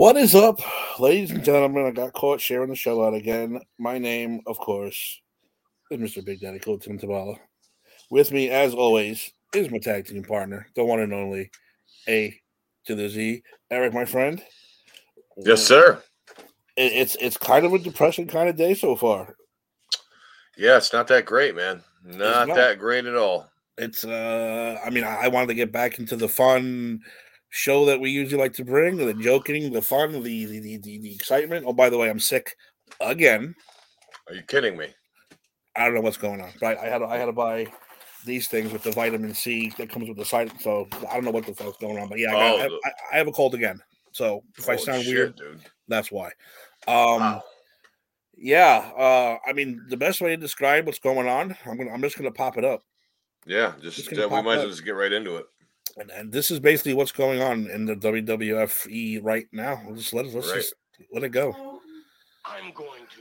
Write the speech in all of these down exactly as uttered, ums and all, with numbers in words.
What is up, ladies and gentlemen? I got caught sharing the show out again. My name, of course, is Mister Big Daddy Cool Tim Tabala. With me, as always, is my tag team partner, the one and only A to the Z, Eric, my friend. Yes, sir. It, it's it's kind of a depressing kind of day so far. Yeah, it's not that great, man. Not, not. that great at all. It's uh, I mean, I, I wanted to get back into the fun show that we usually like to bring, the joking, the fun, the the, the, the, the excitement. Oh, by the way, I'm sick again. Are you kidding me? I don't know what's going on, but I, I had to, I had to buy these things with the vitamin C that comes with the site. So I don't know what the fuck's going on, but yeah, I, got, oh, I, I have a cold again. So if I sound shit, weird, dude. that's why. Um, wow. Yeah, uh, I mean, the best way to describe what's going on, I'm gonna, I'm just gonna pop it up. Yeah, just, just uh, we might as well just get right into it. And, and this is basically what's going on in the W W F E right now. Let's just let it, let's right. just let it go. I'm going to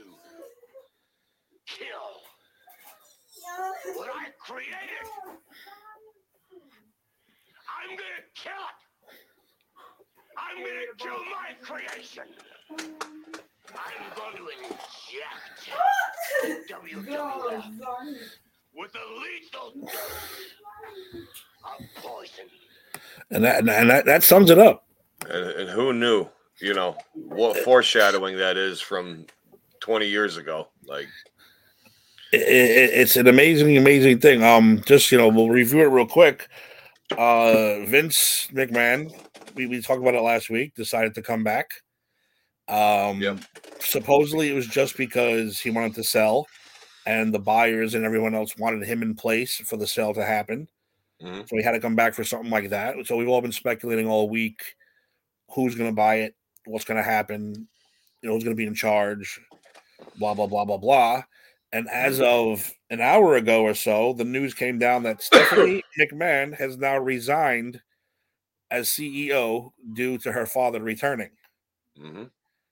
kill what I created. I'm gonna kill it. I'm gonna kill my creation. I'm going to inject W W F with a lethal dose of poison. And that and that, that sums it up. And, and who knew, you know, what foreshadowing that is from twenty years ago. Like, it, it, it's an amazing, amazing thing. Um, just, you know, we'll review it real quick. Uh, Vince McMahon, we, we talked about it last week, decided to come back. Um, yep. Supposedly it was just because he wanted to sell and the buyers and everyone else wanted him in place for the sale to happen. Mm-hmm. So he had to come back for something like that. So we've all been speculating all week who's going to buy it, what's going to happen, you know, who's going to be in charge, blah, blah, blah, blah, blah. And as of an hour ago or so, the news came down that Stephanie McMahon has now resigned as C E O due to her father returning. Mm-hmm.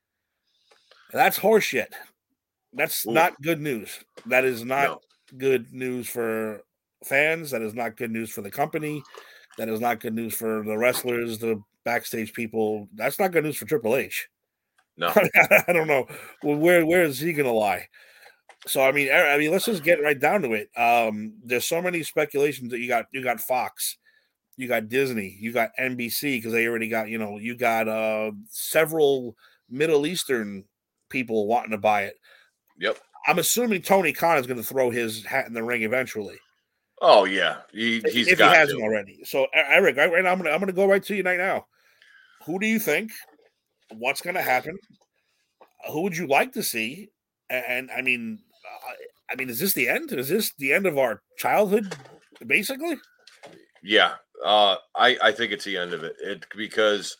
That's horseshit. That's Ooh. Not good news. That is not no. good news for fans. That is not good news for the company. That is not good news for the wrestlers, the backstage people. That's not good news for Triple H. No, I don't know. Well, where where is he gonna lie? So I mean, I mean, let's just get right down to it. Um, there's so many speculations that you got. You got Fox, you got Disney, you got N B C because they already got. You know, you got uh, several Middle Eastern people wanting to buy it. Yep. I'm assuming Tony Khan is going to throw his hat in the ring eventually. Oh yeah, he, he's if got he hasn't to. already. So Eric, right, right now I'm going to I'm going to go right to you right now. Who do you think? What's going to happen? Who would you like to see? And, and I mean, uh, I mean, is this the end? Is this the end of our childhood, basically? Yeah, uh, I I think it's the end of it. It because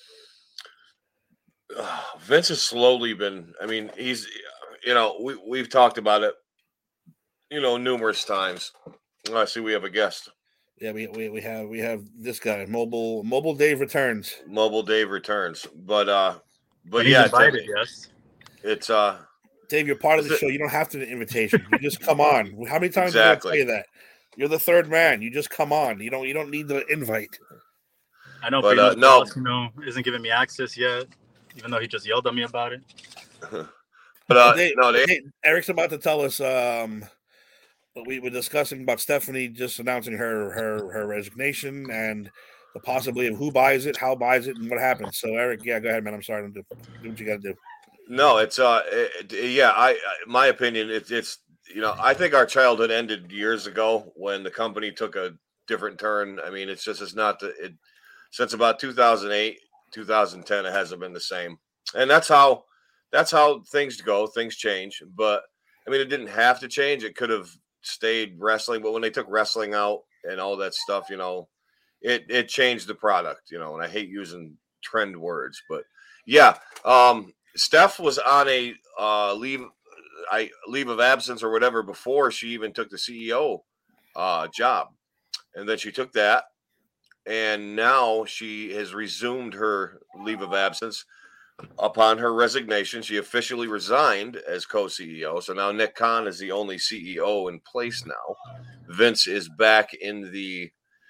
uh, Vince has slowly been. I mean, he's. You know, we we've talked about it, you know, numerous times. Oh, I see we have a guest. Yeah, we, we we have we have this guy, Mobile Mobile Dave returns. Mobile Dave returns, but uh, but and yeah, he's invited, yes. It's uh, Dave, you're part of the it, show. You don't have to do an invitation. You just come on. How many times exactly. did I tell you that? You're the third man. You just come on. You don't you don't need the invite. I know, but uh, no, boss, you know, isn't giving me access yet, even though he just yelled at me about it. But uh, they, no, they, they, Eric's about to tell us. Um, we were discussing about Stephanie just announcing her her her resignation and the possibility of who buys it, how buys it, and what happens. So, Eric, yeah, go ahead, man. I'm sorry, do, do what you got to do. No, it's uh, it, yeah. I, my opinion, it's it's you know, I think our childhood ended years ago when the company took a different turn. I mean, it's just it's not the it since about two thousand eight, two thousand ten, it hasn't been the same, and that's how. That's how things go. Things change. But, I mean, it didn't have to change. It could have stayed wrestling. But when they took wrestling out and all that stuff, you know, it, it changed the product, you know. And I hate using trend words. But, yeah, um, Steph was on a uh, leave I leave of absence or whatever before she even took the C E O uh, job. And then she took that. And now she has resumed her leave of absence. Upon her resignation, she officially resigned as co-C E O. So now Nick Khan is the only C E O in place now. Vince is back in the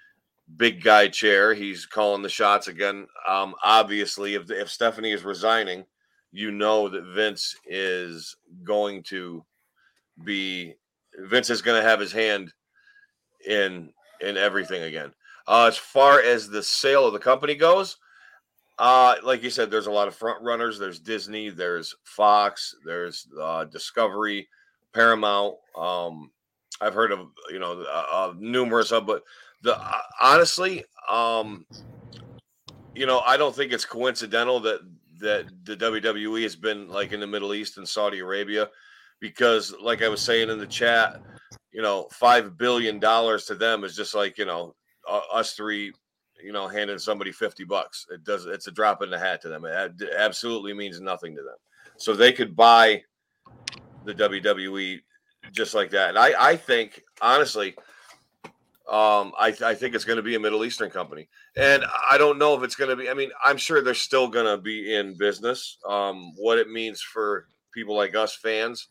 big guy chair. He's calling the shots again. Um, obviously, if if Stephanie is resigning, you know that Vince is going to be Vince is going to have his hand in in everything again. Uh, as far as the sale of the company goes, uh, like you said, there's a lot of front runners. There's Disney, there's Fox, there's uh, Discovery, Paramount. Um, I've heard of you know uh, uh, numerous of, but the uh, honestly, um, you know, I don't think it's coincidental that that the W W E has been like in the Middle East and Saudi Arabia, because like I was saying in the chat, you know, five billion dollars to them is just like, you know, uh, us three, you know, handing somebody fifty bucks. It does. It's a drop in the hat to them. It absolutely means nothing to them. So they could buy the W W E just like that. And I, I think, honestly, um, I, I think it's going to be a Middle Eastern company. And I don't know if it's going to be, I mean, I'm sure they're still going to be in business. Um, what it means for people like us fans,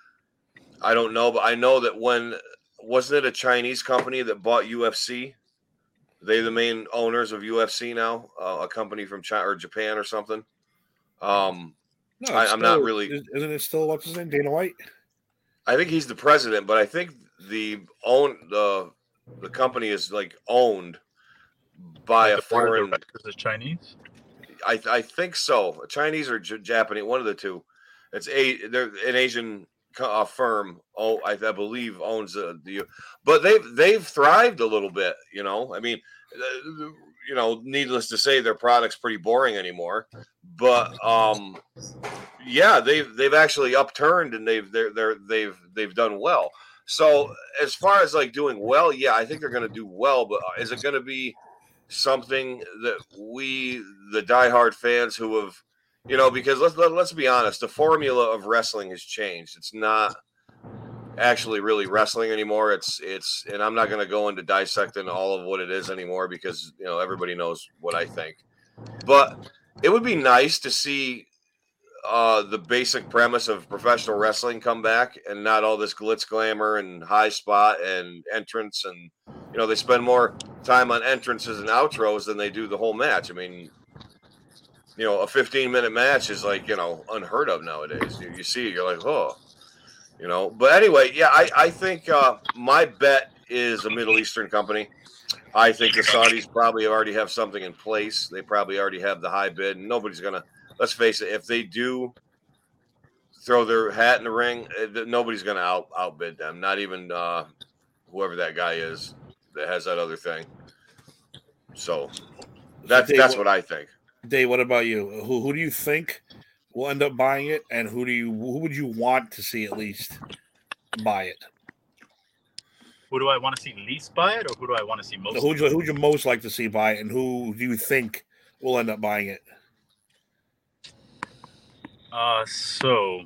I don't know, but I know that when, wasn't it a Chinese company that bought U F C? They the main owners of U F C now, uh, a company from China or Japan or something. Um, No, I, it's I'm still- not really. Isn't it still what's his name, Dana White? I think he's the president, but I think the own the the company is like owned by Like a the board of foreign. directors is Chinese. I I think so. Chinese or J- Japanese, one of the two. It's a they're an Asian co- uh, firm. Oh, I, I believe owns the, the. But they've they've thrived a little bit. You know, I mean, uh, you know, needless to say, their product's pretty boring anymore. But um, yeah, they've they've actually upturned and they've they're they're they've they've done well. So as far as like doing well, yeah, I think they're going to do well. But is it going to be something that we, the diehard fans who have, you know, because let's let, let's be honest, the formula of wrestling has changed. It's not actually really wrestling anymore. It's it's, and I'm not going to go into dissecting all of what it is anymore because you know everybody knows what I think. But it would be nice to see uh, the basic premise of professional wrestling come back and not all this glitz glamour and high spot and entrance. And, you know, they spend more time on entrances and outros than they do the whole match. I mean, you know, a fifteen minute match is like, you know, unheard of nowadays. You, you see it, you're like, oh, you know, but anyway, yeah, I, I think uh, my bet is a Middle Eastern company. I think the Saudis probably already have something in place. They probably already have the high bid, and nobody's going to, let's face it, if they do throw their hat in the ring, nobody's going to out outbid them. Not even uh, whoever that guy is that has that other thing. So that's Dave, that's what, what I think. Dave, what about you? Who who do you think will end up buying it, and who do you who would you want to see at least buy it? Who do I want to see least buy it, or who do I want to see most? Who would you, who would you most like to see buy it, and who do you think will end up buying it? Uh, so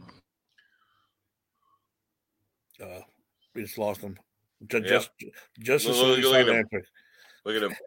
Uh, we just lost him. Just, Yeah. just, just as Look- soon as look he at him. answered. Look at him.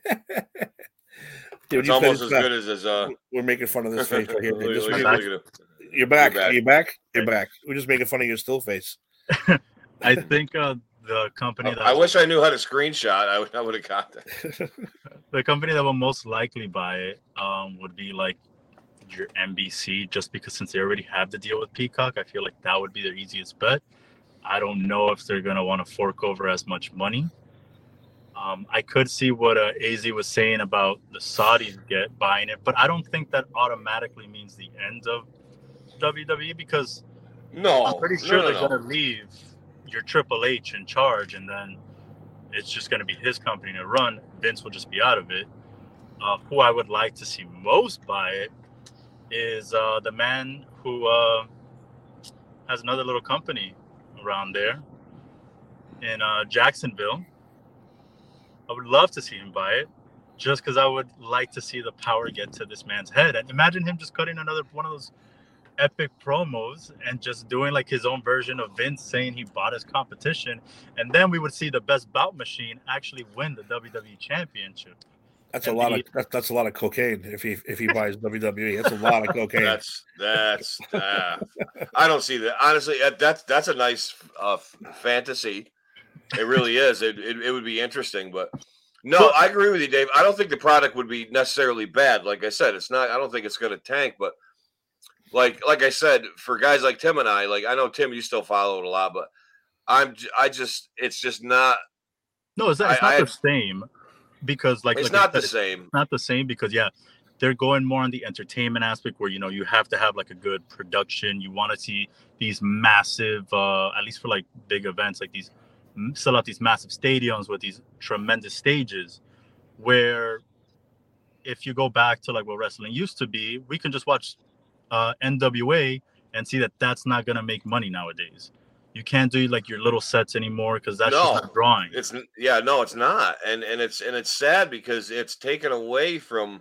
Dude, It's you almost said as it's good as his. Uh, we're making fun of this face right here. look, Dude. Just look- make- look at him. you're back. You're back. You're back. You're back. We're just making fun of your still face. I think uh, the company that I wish I knew how to screenshot. I would, I would have got that. the company that will most likely buy it um, would be like your N B C, just because since they already have the deal with Peacock, I feel like that would be their easiest bet. I don't know if they're gonna want to fork over as much money. Um, I could see what uh, A Z was saying about the Saudis get buying it, but I don't think that automatically means the end of W W E, because No, I'm pretty sure no, no, they're no. gonna leave your Triple H in charge, and then it's just gonna be his company to run. Vince will just be out of it. Uh, who I would like to see most buy it is uh, the man who uh, has another little company around there in uh, Jacksonville. I would love to see him buy it, just because I would like to see the power get to this man's head. And imagine him just cutting another one of those epic promos and just doing like his own version of Vince saying he bought his competition, and then we would see the Best Bout Machine actually win the W W E Championship. That's a And lot the- of that's, that's a lot of cocaine. If he if he buys W W E, that's a lot of cocaine. That's that's. Uh, I don't see that. Honestly, that- that's that's a nice uh, f- fantasy. It really is. It, it it would be interesting, but No, But- I agree with you, Dave. I don't think the product would be necessarily bad. Like I said, it's not. I don't think it's going to tank. But like like I said, for guys like Tim and I, like I know Tim, you still follow it a lot, but I'm j- I just it's just not. No, it's not, it's I- not I- the same because like It's like I not the said, same. It's not the same because yeah, they're going more on the entertainment aspect where you know you have to have like a good production. You want to see these massive, uh, at least for like big events, like these sell out these massive stadiums with these tremendous stages. Where if you go back to like what wrestling used to be, we can just watch uh, N W A and see that that's not gonna make money nowadays. You can't do like your little sets anymore because that's No, just not drawing. It's yeah, no, it's not, and and it's and it's sad because it's taken away from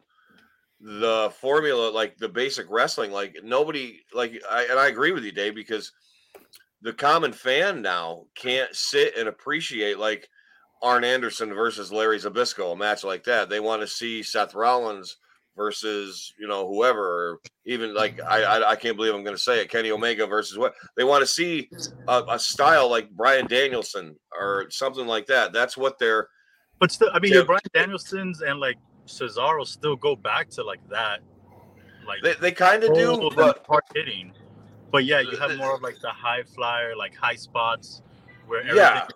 the formula, like the basic wrestling. Like nobody, like I and I agree with you, Dave, because the common fan now can't sit and appreciate like Arn Anderson versus Larry Zbyszko, a match like that. They want to see Seth Rollins versus you know whoever, or even like I I, I can't believe I'm going to say it, Kenny Omega versus what they want to see a, a style like Bryan Danielson or something like that. That's what they're. But still, I mean, Yeah. your Brian Danielsons and like Cesaro still go back to like that, like They, they kind of do, cold and but hard hitting. But yeah, you have more of like the high flyer, like high spots, where everything, yeah,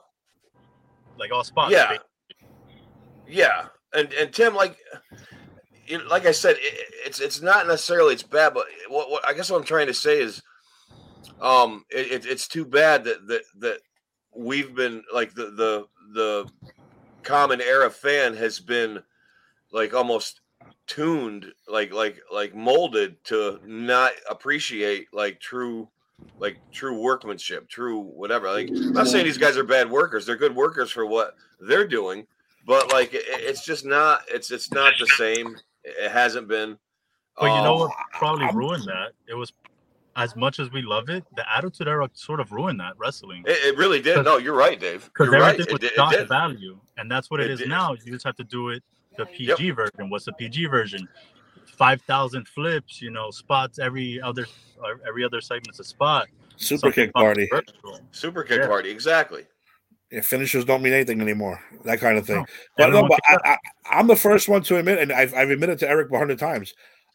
like all spots. yeah, basically. yeah. And and Tim, like, you know, like I said, it, it's it's not necessarily it's bad, but what, what I guess what I'm trying to say is, um, it, it, it's too bad that that that we've been like the the the common era fan has been like almost tuned, like like like molded to not appreciate like true like true workmanship, true whatever. Like I'm not saying these guys are bad workers; they're good workers for what they're doing, but like it, it's just not it's it's not the same. It hasn't been. But you know Um, what probably ruined that? It was as much as we love it, the Attitude Era sort of ruined that wrestling. It, it really did. No, you're right, Dave. Because You're right. everything It, was did- it shock did. value, and that's what it, It is did. now. You just have to do it the P G version. What's the P G version? Five thousand flips, you know, spots every other every other segment's a spot. Super Something kick party. controversial. Super kick Yeah. party, exactly. Yeah, finishers don't mean anything anymore. That kind of thing. No, But no, everyone but can- I, I, I'm the first one to admit, and I've, I've admitted to Eric a hundred times.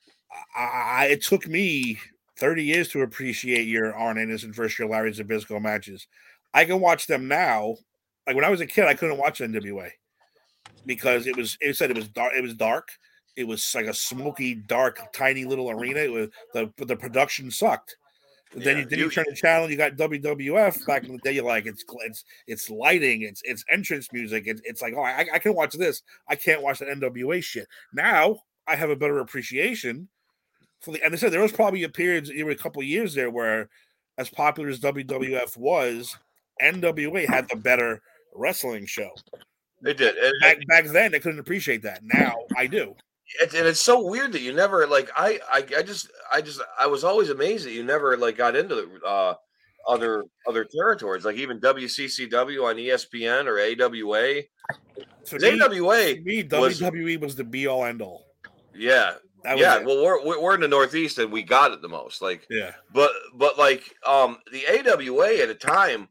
I, I, it took me thirty years to appreciate your Arn Anderson versus your Larry Zbyszko matches. I can watch them now. Like when I was a kid, I couldn't watch N W A because it was. It said it was dark. It was dark. It was like a smoky, dark, tiny little arena. It was the but the production sucked. Then Yeah, you then you, you- turn the channel. You got W W F back in the day. You're like, it's it's it's lighting, it's it's entrance music. It's it's like, oh, I, I can watch this. I can't watch the N W A shit. Now I have a better appreciation for the. And they said there was probably a period, there were a couple of years there where, as popular as W W F was, N W A had the better wrestling show. They did. And, Back back then, I couldn't appreciate that. Now I do. It, and it's so weird that you never like I, I I just I just I was always amazed that you never like got into uh other other territories, like even W C C W on E S P N or A W A. For 'Cause me, A W A for me, was- W W E was the be all end all. yeah. That was Yeah, it. well we're we're we're in the Northeast and we got it the most. Like yeah. but but like um the A W A at a time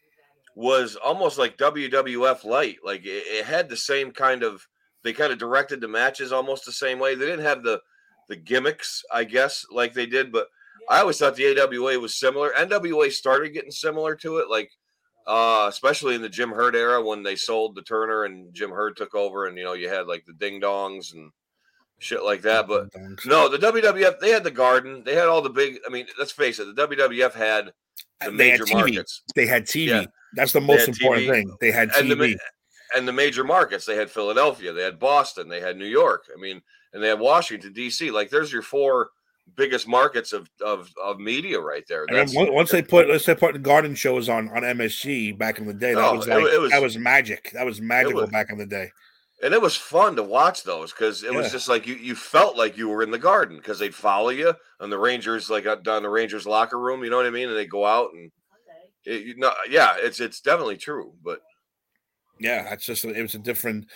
was almost like W W F light. Like it, it had the same kind of they kind of directed the matches almost the same way. They didn't have the the gimmicks, I guess, like they did, but I always thought the A W A was similar. N W A started getting similar to it, like uh, especially in the Jim Herd era when they sold the Turner and Jim Herd took over, and you know you had like the Ding Dongs and shit like that. But no, the W W F they had the Garden, they had all the big. I mean, let's face it, the W W F had the They had major T V. markets. They had T V. Yeah. That's the most had important T V. thing. They had And T V. the, ma- and the major markets. They had Philadelphia, they had Boston, they had New York. I mean, and they had Washington D C. Like, there's your four biggest markets of of, of media right there. And then That's, once once they put let's say put the garden shows on on M S G back in the day, that No, was it- like it was- that was magic. That was magical was- back in the day. and it was fun to watch those because it was Yeah. just like you you felt like you were in the Garden because they'd follow you and the Rangers like uh, down the Rangers locker room. You know what I mean? And they go out and it, you know, yeah, it's it's definitely true. But Yeah, that's just it was a different.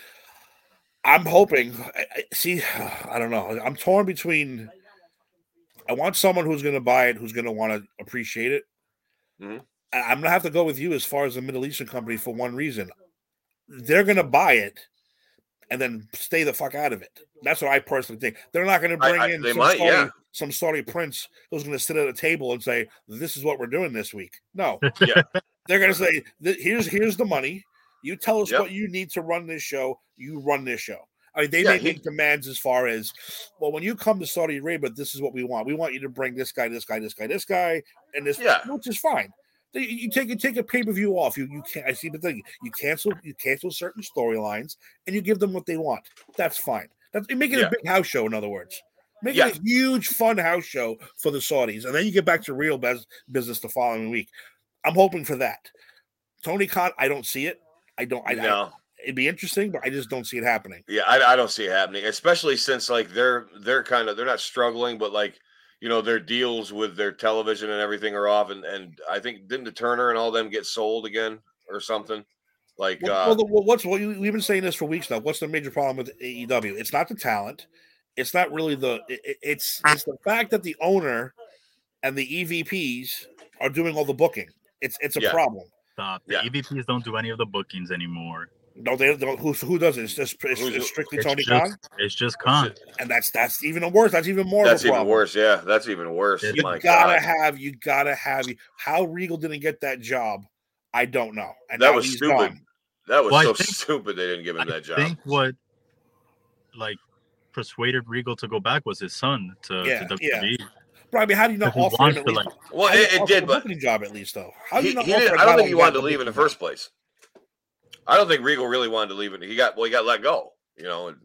I'm hoping. I, I, see, I don't know. I'm torn between. I want someone who's going to buy it, who's going to want to appreciate it. Mhm. I- I'm going to have to go with you as far as the Middle Eastern company for one reason. They're going to buy it, and then stay the fuck out of it. That's what I personally think. They're not going to bring I, I, in they some, might, Saudi, yeah. some Saudi prince who's going to sit at a table and say, "This is what we're doing this week." No, Yeah. they're going to say, "Here's here's the money. You tell us Yep. what you need to run this show. You run this show." I mean, they Yeah, may he- make demands as far as, well, when you come to Saudi Arabia, this is what we want. We want you to bring this guy, this guy, this guy, this guy, and this, Yeah. which is fine. You, you take you take a pay per view off. You you can't. I see the thing. You cancel you cancel certain storylines, and you give them what they want. That's fine. That's you make it Yeah. a big house show. In other words, make Yeah. it a huge fun house show for the Saudis, and then you get back to real bus- business the following week. I'm hoping for that. Tony Khan, I don't see it. I don't. I, No. I, it'd be interesting, but I just don't see it happening. Yeah, I, I don't see it happening, especially since like they're they're kind of they're not struggling, but like you know their deals with their television and everything are off, and and I think didn't the Turner and all them get sold again or something? Like, Well, uh, well, the, well what's well, you, we've been saying this for weeks now. What's the major problem with A E W? It's not the talent. It's not really the. It, it's it's the fact that the owner and the E V Ps are doing all the booking. It's it's a Yeah. problem. Stop. The Yeah. E V Ps don't do any of the bookings anymore. No, they don't. Who who does it? It's just it's, Who's- it's strictly It's Tony just, Khan, it's just Khan. and that's that's even worse. That's even more. that's of a even problem. worse. Yeah, that's even worse. You You My gotta God. have. You gotta have. How Regal didn't get that job, I don't know. And That now was he's stupid. gone. That was Well, I so think- stupid they didn't give him I that job. think what like persuaded Regal to go back was his son to, Yeah, to yeah. W W E. But I mean, how do you not Because he offer him wants at to, least? like- Well, how do you it, it offer did, a but booking job at least though. How do he, you not he offer didn't, a I don't guy think he like wanted that to leave in the booking first place. I don't think Regal really wanted to leave it. He got well, he got let go. You know, and,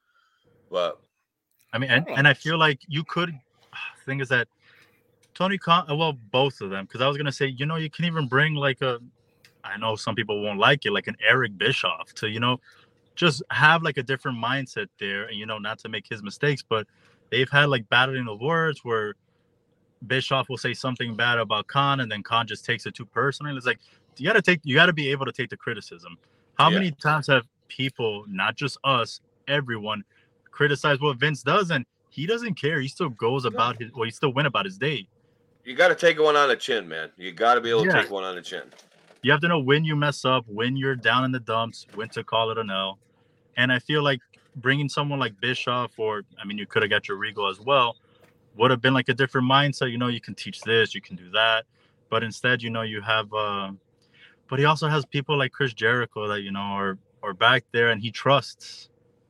but I mean, and, Oh. and I feel like you could. Thing is that Tony Khan, well, both of them, because I was gonna say, you know, you can even bring like a. I know some people won't like it, like an Eric Bischoff, to you know, just have like a different mindset there, and you know, not to make his mistakes, but they've had like battling of words where Bischoff will say something bad about Khan, and then Khan just takes it too personally. It's like you gotta take, you gotta be able to take the criticism. How Yeah. many times have people, not just us, everyone, criticize what Vince does, and he doesn't care. He still goes about his, well, he still went about his day. you got to take one on the chin, man. You got to be able to Yeah. take one on the chin. You have to know when you mess up, when you're down in the dumps, when to call it an L. And I feel like bringing someone like Bischoff, or I mean, you could have got your Regal as well, would have been like a different mindset. You know, you can teach this, you can do that, but instead, you know, you have. Uh, but he also has people like Chris Jericho that you know are are back there, and he trusts.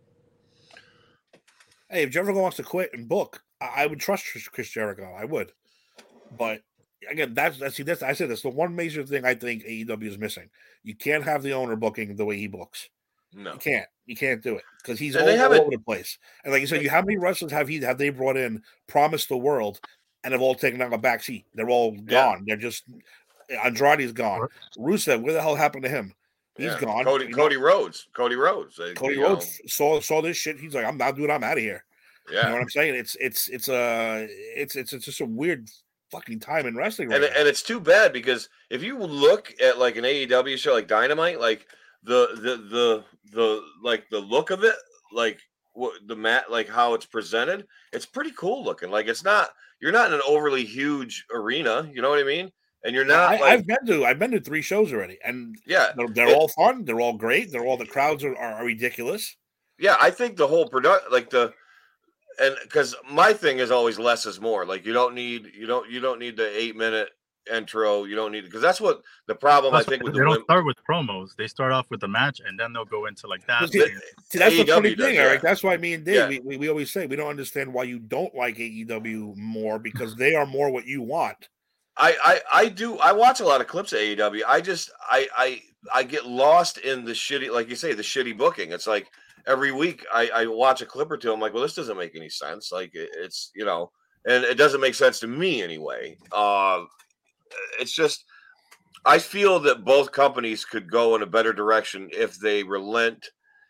Hey, if Jericho wants to quit and book, I, I would trust Chris, Chris Jericho. I would, but again, that's that's see, that's I said that's the one major thing I think A E W is missing. You can't have the owner booking the way he books. No. You can't. You can't do it because he's And all, they all haven't- over the place. And like you said, you how many wrestlers have he have they brought in, promised the world, and have all taken on a back seat? They're all gone. They're just Andrade's gone. Rusev, where the hell happened to him? He's Yeah. gone. Cody You know, Cody Rhodes. Cody Rhodes. They- Cody you know, Rhodes saw saw this shit. He's like, I'm not doing. I'm out of here. You know Yeah. what I'm saying? It's it's it's a it's it's it's just a weird fucking time in wrestling right And now. and it's too bad because if you look at like an A E W show like Dynamite, like the the the the like the look of it, like what the mat, like how it's presented, it's pretty cool looking. Like it's not you're not in an overly huge arena, you know what I mean? And you're not I, like I've been to I've been to three shows already, and yeah, they're, they're it- all fun. They're all great. They're all the crowds are, are, are ridiculous. yeah. I think the whole product, like the and because my thing is always less is more. Like you don't need you don't you don't need the eight minute intro. You don't need because that's what the problem Plus, I think with they the don't women. start with promos. They start off with the match, and then they'll go into like that. Well, see, thing. See, that's the funny A E W does thing, that. Eric. That's why me and Dave, Yeah. we, we, we always say we don't understand why you don't like A E W more because they are more what you want. I, I I do I watch a lot of clips of A E W. I just I I I get lost in the shitty, like you say, the shitty booking. It's like every week I, I watch a clip or two. I'm like, well, this doesn't make any sense. Like it, it's you know, and it doesn't make sense to me anyway. Uh, it's just I feel that both companies could go in a better direction if they relent.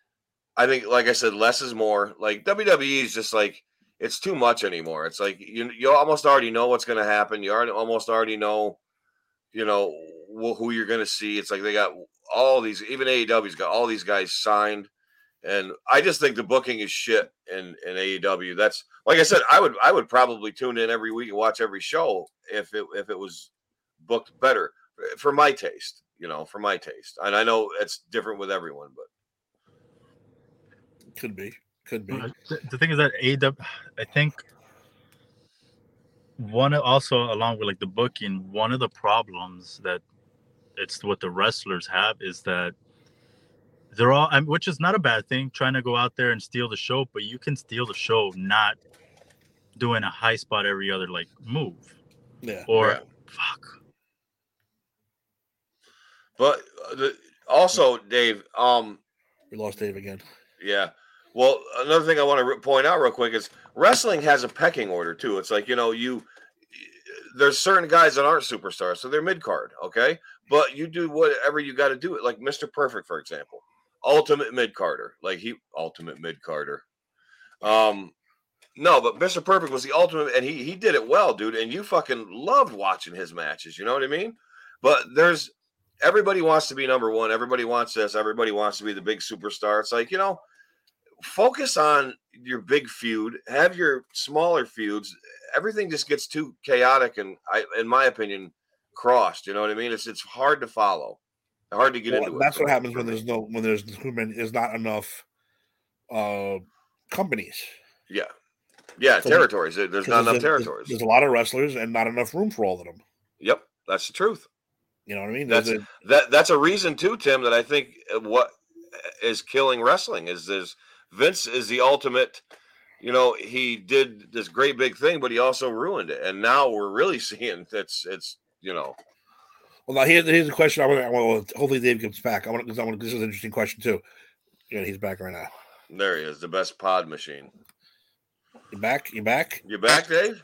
I think, like I said, less is more. Like W W E is just like it's too much anymore. It's like you you almost already know what's going to happen. You already almost already know, you know, wh- who you're going to see. It's like they got all these. Even A E W's got all these guys signed, and I just think the booking is shit in in A E W. That's like I said, I would I would probably tune in every week and watch every show if it if it was booked better for my taste. You know, for my taste, and I know it's different with everyone, but. Could be. Could be. The, the thing is that A E W, I think one also along with like the booking, one of the problems that it's what the wrestlers have is that they're all, I mean, which is not a bad thing, trying to go out there and steal the show, but you can steal the show not doing a high spot every other like move. Yeah. Or Yeah. fuck. But uh, the, also, Dave, um, We lost Dave again. yeah. Well, another thing I want to re- point out real quick is wrestling has a pecking order too. It's like, you know, you there's certain guys that aren't superstars, so they're mid card, okay? But you do whatever you got to do it. Like Mister Perfect, for example, ultimate mid carder, like he ultimate mid carder. Um, no, but Mister Perfect was the ultimate, and he he did it well, dude. And you fucking loved watching his matches. You know what I mean? But there's everybody wants to be number one. Everybody wants this. Everybody wants to be the big superstar. It's like, you know, focus on your big feud. Have your smaller feuds. Everything just gets too chaotic and, I, in my opinion, crossed. You know what I mean? It's it's hard to follow, hard to get Well, into. that's it what happens for when me. there's no when there's human is not enough uh companies. Yeah, yeah, So- territories. There- There's not Because enough there's, territories. There's a lot of wrestlers and not enough room for all of them. Yep, that's the truth. You know what I mean? That's There's a- that. That's a reason too, Tim. That I think what is killing wrestling is this. Vince is the ultimate. You know, he did this great big thing, but he also ruined it. And now we're really seeing that's it's you know. Well, now here's, here's a question. I want. I want. Hopefully, Dave comes back. I want because I want. This is an interesting question too. Yeah, he's back right now. There he is, the best pod machine. You back? You back? You back, Dave?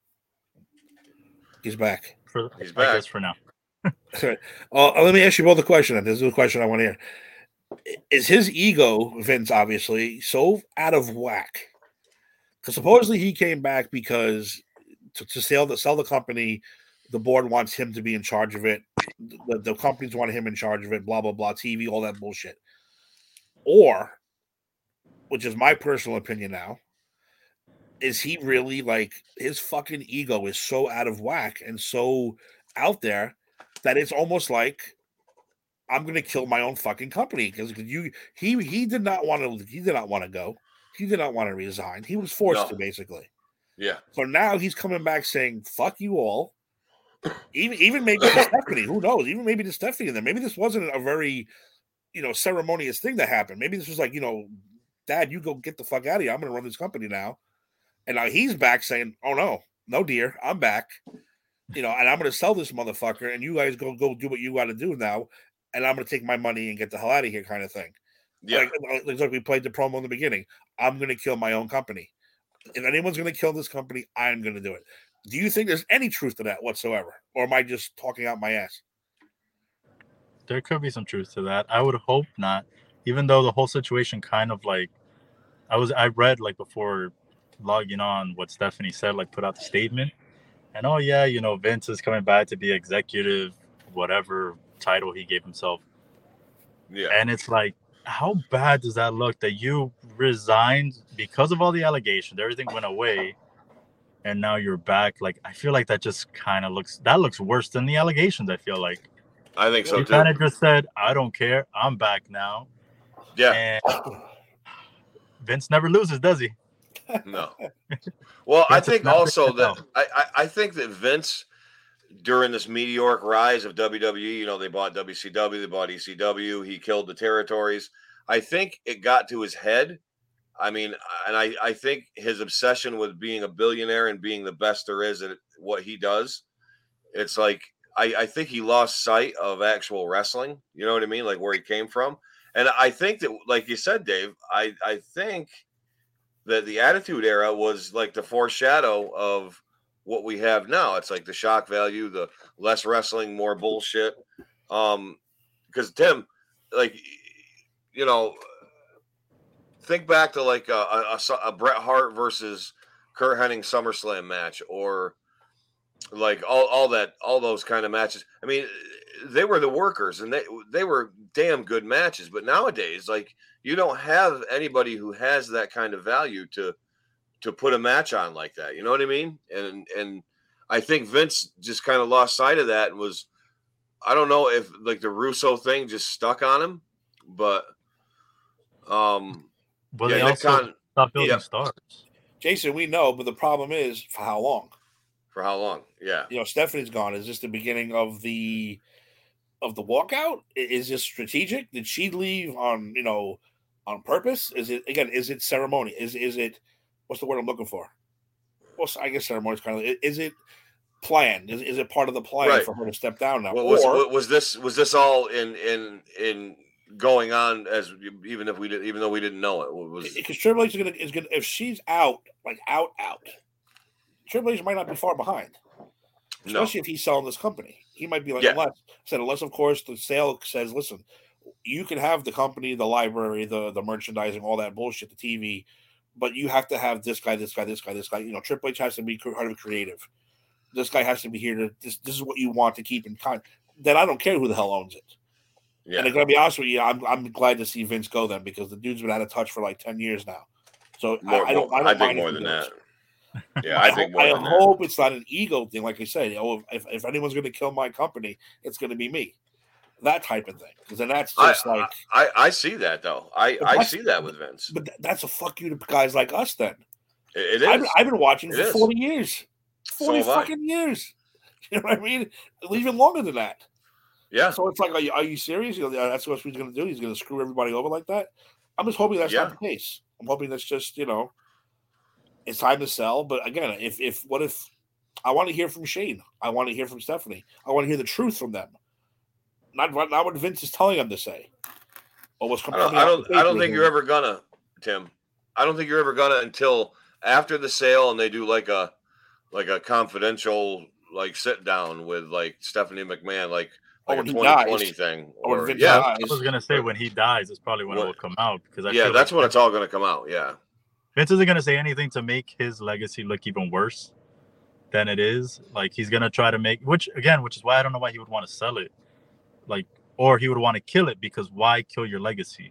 He's back. For, He's I back. guess for now. Sorry. Uh, let me ask you both a question. Then. This is a question I want to hear. Is his ego, Vince, obviously, so out of whack? Because supposedly he came back because to, to sell the sell the company, the board wants him to be in charge of it. The, the companies want him in charge of it. Blah blah blah. T V, all that bullshit. Or, which is my personal opinion now, is he really like his fucking ego is so out of whack and so out there that it's almost like I'm gonna kill my own fucking company because you he he did not want to he did not want to go. He did not want to resign. He was forced No. to basically. Yeah. So now he's coming back saying, fuck you all. Even even maybe to Stephanie, who knows? Even maybe to Stephanie and then maybe this wasn't a very, you know, ceremonious thing that happened. Maybe this was like, you know, Dad, you go get the fuck out of here. I'm gonna run this company now. And now he's back saying, oh no, no dear, I'm back. You know, and I'm gonna sell this motherfucker and you guys go go do what you gotta do now, and I'm gonna take my money and get the hell out of here, kind of thing. Yeah. Like, like, like we played the promo in the beginning. I'm gonna kill my own company. If anyone's gonna kill this company, I'm gonna do it. Do you think there's any truth to that whatsoever? Or am I just talking out my ass? There could be some truth to that. I would hope not. Even though the whole situation kind of like, I was I read like before logging on what Stephanie said, like put out the statement, and oh yeah, you know Vince is coming back to be executive, whatever title he gave himself, Yeah. and it's like, how bad does that look that you resigned because of all the allegations, everything went away, and now you're back? Like I feel like that just kind of looks that looks worse than the allegations. I feel like I think so you too. kind of just said, I don't care, I'm back now. Yeah. And Vince never loses, does he? No. Well, I Vince is think not also big that enough. I, I I think that Vince during this meteoric rise of W W E, you know, they bought W C W, they bought E C W, he killed the territories. I think it got to his head. I mean, and I, I think his obsession with being a billionaire and being the best there is at what he does, it's like I, I think he lost sight of actual wrestling. You know what I mean? Like where he came from. And I think that, like you said, Dave, I, I think that the Attitude Era was like the foreshadow of what we have now. It's like the shock value, the less wrestling, more bullshit. Um, because Tim, like, you know, think back to like a, a, a Bret Hart versus Kurt Hennig SummerSlam match, or like all, all that, all those kind of matches. I mean, they were the workers and they, they were damn good matches, but nowadays, like you don't have anybody who has that kind of value to, to put a match on like that. You know what I mean? And, and I think Vince just kind of lost sight of that and was, I don't know if like the Russo thing just stuck on him, but, um, But Yeah, they Nick also Khan. stop building Yeah. stars. Jason, we know, but the problem is for how long? For how long? Yeah. You know, Stephanie's gone. Is this the beginning of the of the walkout? I- Is this strategic? Did she leave on you know on purpose? Is it again? Is it ceremony? Is is it what's the word I'm looking for? Well, I guess ceremony is kind of. Is it planned? Is, is it part of the plan Right. for her to step down now? Well, was or was this was this all in in in going on as even if we did even though we didn't know it was because Triple H is gonna is gonna if she's out like out out, Triple H might not be far behind. no Especially if he's selling this company. He might be like, Yeah. unless, said, unless, of course, the sale says, listen, you can have the company, the library, the, the merchandising, all that bullshit, the T V, but you have to have this guy, this guy, this guy, this guy. You know, Triple H has to be part of creative. This guy has to be here to, this, this is what you want to keep in con. Then I don't care who the hell owns it. yeah And I'm going to be honest with you, I'm, I'm glad to see Vince go then because the dude's been out of touch for like ten years now. So more, I, I don't, I don't I think mind if more he than goes. that. Yeah, I think more I than that. hope it's not an ego thing. Like I said, oh, if, if anyone's going to kill my company, it's going to be me. That type of thing. Because then that's I, just like. I, I see that though. I, But I that's- see that with Vince. But th- that's a fuck you to guys like us then. It, it I've, is. I've been watching It for is. forty years. forty have I. fucking years. You know what I mean? Even longer than that. Yeah. So it's like, are you, are you serious? You know, that's what he's going to do. He's going to screw everybody over like that. I'm just hoping that's Yeah. not the case. I'm hoping that's just, you know, it's time to sell. But again, if, if, what if I want to hear from Shane? I want to hear from Stephanie. I want to hear the truth from them. Not, not what Vince is telling them to say. Or what's I coming don't, out I the don't, paper I don't think is- you're ever gonna, Tim. I don't think you're ever gonna until after the sale and they do like a, like a confidential like sit down with like Stephanie McMahon, like Or like when a he twenty dies. twenty thing. Or when Or Vince yeah, dies. I was gonna say when he dies is probably when What- it will come out because I yeah, feel that's like when it's all gonna come out. Yeah. Vince isn't gonna say anything to make his legacy look even worse than it is. Like he's gonna try to make, which again, which is why I don't know why he would want to sell it, like, or he would want to kill it because why kill your legacy?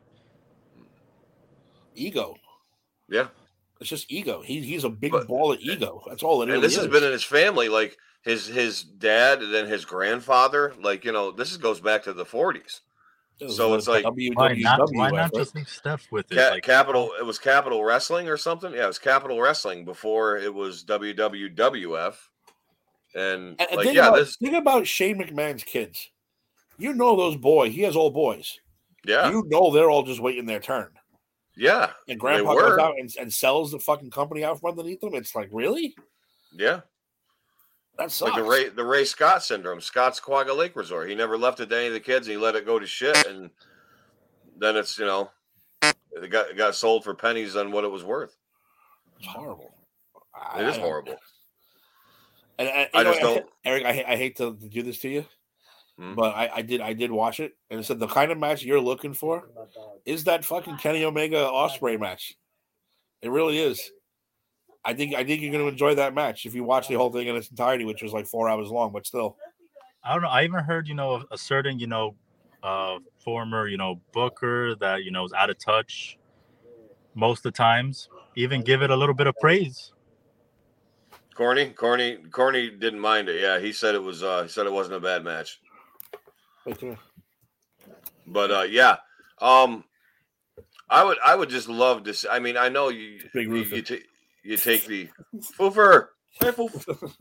Ego. Yeah. It's just ego. He, he's a big But- ball of ego. That's all it And really this is. has been in his family, like his his dad and then his grandfather. Like you know, this goes back to the forties. So it's like- Why not? Why not right? just leave Steph with it? Ca- Like Capital, it was Capital Wrestling or something. Yeah, it was Capital Wrestling before it was W W W F. And, And, and like, think, yeah, about, this, think about Shane McMahon's kids. You know those boys. He has old boys. yeah, You know they're all just waiting their turn. yeah, And Grandpa were. goes out and, and sells the fucking company out from underneath them. It's like, really? yeah. That sucks. Like the Ray, the Ray Scott syndrome. Scott's Quagga Lake Resort. He never left it to any of the kids. He let it go to shit, and then it's you know, it got it got sold for pennies on what it was worth. It's horrible. It is I- horrible. And, and, I you know, just don't- Eric, I, hate- I hate to do this to you, Hmm. but I, I did I did watch it, and it said the kind of match you're looking for is that fucking Kenny Omega Ospreay match. It really is. I think I think you're going to enjoy that match if you watch the whole thing in its entirety, which was like four hours long, but still. I don't know. I even heard, you know, a certain, you know, uh, former, you know, booker that, you know, is out of touch most of the times, even give it a little bit of praise. Corny, Corny, Corny didn't mind it. Yeah, he said it was. Uh, he said it wasn't a bad match. Wait, come here. But uh, yeah, um, I would I would just love to see. I mean, I know you Big you, Ruther. you, ta- you take the Foofer. Hey, Foof.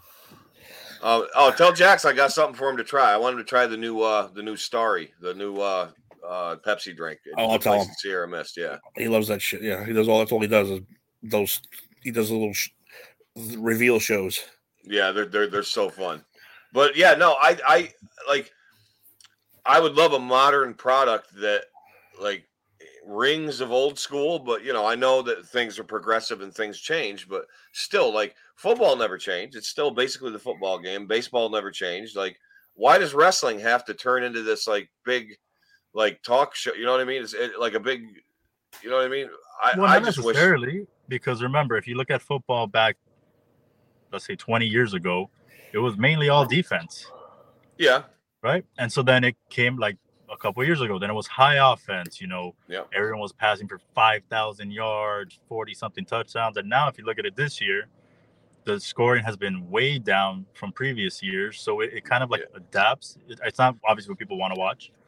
Uh, oh, tell Jax I got something for him to try. I want him to try the new uh the new Starry, the new uh uh Pepsi drink. It Oh, I'll tell replaced him. Sierra Mist. Yeah, He loves that shit. Yeah, he does all. That's all he does is those. He does a little sh- reveal shows. yeah, they're they're they're so fun. But yeah, no, I I like. I would love a modern product that like rings of old school, but you know, I know that things are progressive and things change, but still, like football never changed. It's still basically the football game. Baseball never changed. Like, why does wrestling have to turn into this like big, like talk show? You know what I mean? It's it, like a big, you know what I mean? I, Well, I not just wish. necessarily, because remember, if you look at football back, let's say twenty years ago, it was mainly all defense, Yeah, right? And so then it came like a couple of years ago, then it was high offense, you know, yeah, everyone was passing for five thousand yards, forty something touchdowns. And now if you look at it this year, the scoring has been way down from previous years. So it, it kind of like Yeah. adapts. It, it's not obviously what people want to watch,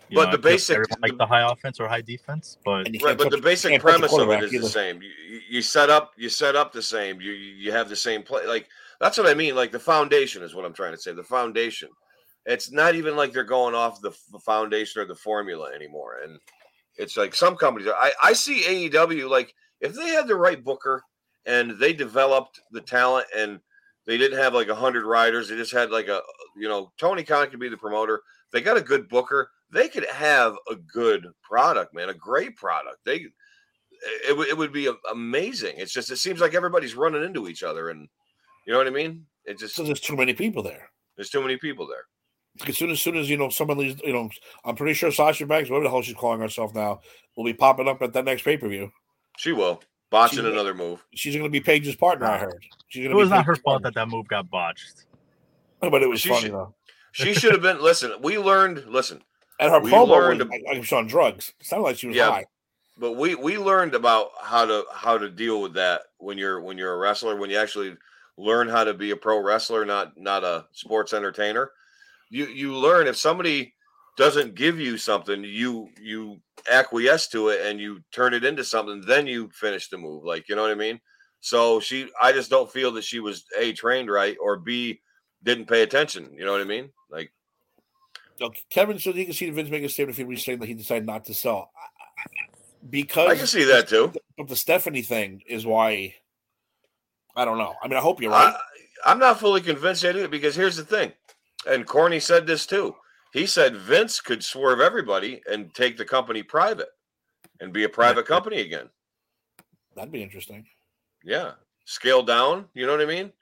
You But know, the I feel basic- everyone like the high offense or high defense, but And you Right, can't but touch- the you basic can't touch the premise of it quarterback is the either. same. You, you, you set up, you set up the same. You you have the same play. Like that's what I mean. Like the foundation is what I'm trying to say. The foundation. It's not even like they're going off the, the foundation or the formula anymore. And it's like some companies. I I see A E W like if they had the right booker and they developed the talent and they didn't have like a hundred riders. They just had like a you know Tony Khan could be the promoter. They got a good booker. They could have a good product, man, a great product. They, it, it would be amazing. It's just, it seems like everybody's running into each other, and you know what I mean. It just So there's too many people there. there's too many people there. As soon as soon as you know someone leaves, you know, I'm pretty sure Sasha Banks, whatever the hell she's calling herself now, will be popping up at that next pay per view. She will botching She- another move. She's going to be Paige's partner. I heard. She's going it to be was not her Paige's fault partner. that that move got botched. But it was She funny should- though. She should have been. Listen, we learned. Listen, And her we promo learned was ab- like, like she was on drugs. It sounded like she was Yeah. high. but we we learned about how to how to deal with that when you're when you're a wrestler. When you actually learn how to be a pro wrestler, not not a sports entertainer. You you learn if somebody doesn't give you something, you you acquiesce to it and you turn it into something. Then you finish the move. Like you know what I mean. So she, I just don't feel that she was A, trained right, or B, didn't pay attention. You know what I mean? Like, So Kevin said you can see Vince make a statement if he was saying that he decided not to sell. Because I can see that too. But the Stephanie thing is why I don't know. I mean, I hope you're right. I, I'm not fully convinced yet either, because here's the thing, and Corny said this too. He said Vince could swerve everybody and take the company private and be a private company again. That'd be interesting. Yeah, scale down. You know what I mean?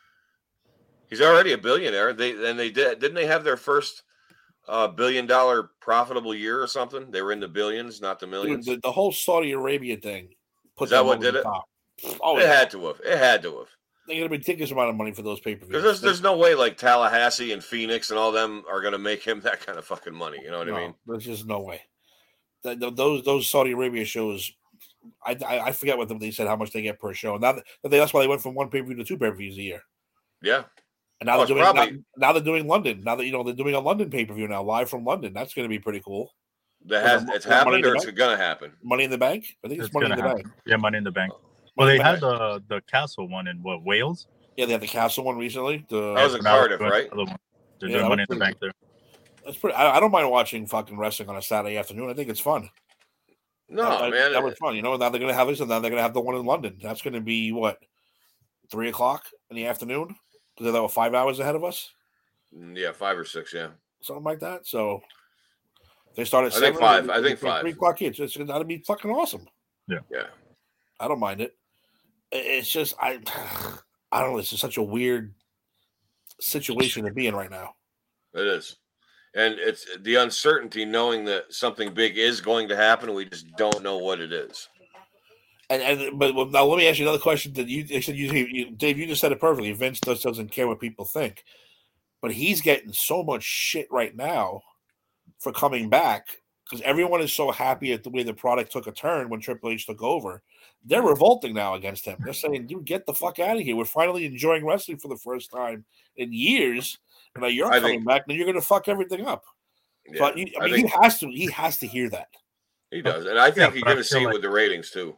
He's already a billionaire. They and they did didn't they have their first uh, billion dollar profitable year or something? They were in the billions, not the Dude, millions. the, the whole Saudi Arabia thing. Put Is that them what over did the it? top. Oh, it yeah. had to have. It had to have. They get a ridiculous amount of money for those pay per Because views. there's there's no way like Tallahassee and Phoenix and all them are going to make him that kind of fucking money. You know what I mean? There's just no way. That, th- those those Saudi Arabia shows, I, I I forget what they said how much they get per show. Now that, that's why they went from one pay per view to two pay per views a year. Yeah. And now Oh, they're it's doing probably- now, now they're doing London. Now that you know they're doing a London pay per view now, live from London. That's going to be pretty cool. That With has the- it's with the Money happened in the or it's Bank? going to happen. Money in the Bank. I think it's, It's Money in gonna the happen. Bank. Yeah, Money in the Bank. Well, Money they in the had Bank. the the Castle one in what, Wales? Yeah, they had the Castle one recently. The, That was in Now they're Cardiff, doing right? another one. They're Yeah, doing that Money was in the pretty Bank there. That's pretty. I, I don't mind watching fucking wrestling on a Saturday afternoon. I think it's fun. No, I- I- man. that was fun. You know, now they're going to have this, and now they're going to have the one in London. That's going to be what three o'clock in the afternoon because they're five hours ahead of us, Yeah, five or six. Yeah. something like that. So they start at I think seven, five. and I think three- five. Three o'clock. It's it's going to be fucking awesome. Yeah. I don't mind it. It- It's just I, I don't know. It's just such a weird situation to be in right now. It is. And it's the uncertainty knowing that something big is going to happen. We just don't know what it is. And and but well, now let me ask you another question. That you, you said you, you Dave, you just said it perfectly. Vince just doesn't care what people think, but he's getting so much shit right now for coming back because everyone is so happy at the way the product took a turn when Triple H took over. They're revolting now against him. They're saying, "Dude, get the fuck out of here. We're finally enjoying wrestling for the first time in years, and now you're I coming think- back, and you're going to fuck everything up." Yeah, But you, I I mean, think he has to. He has to hear that. he does. And I think Yeah, he's but I going to feel see it like- with the ratings too.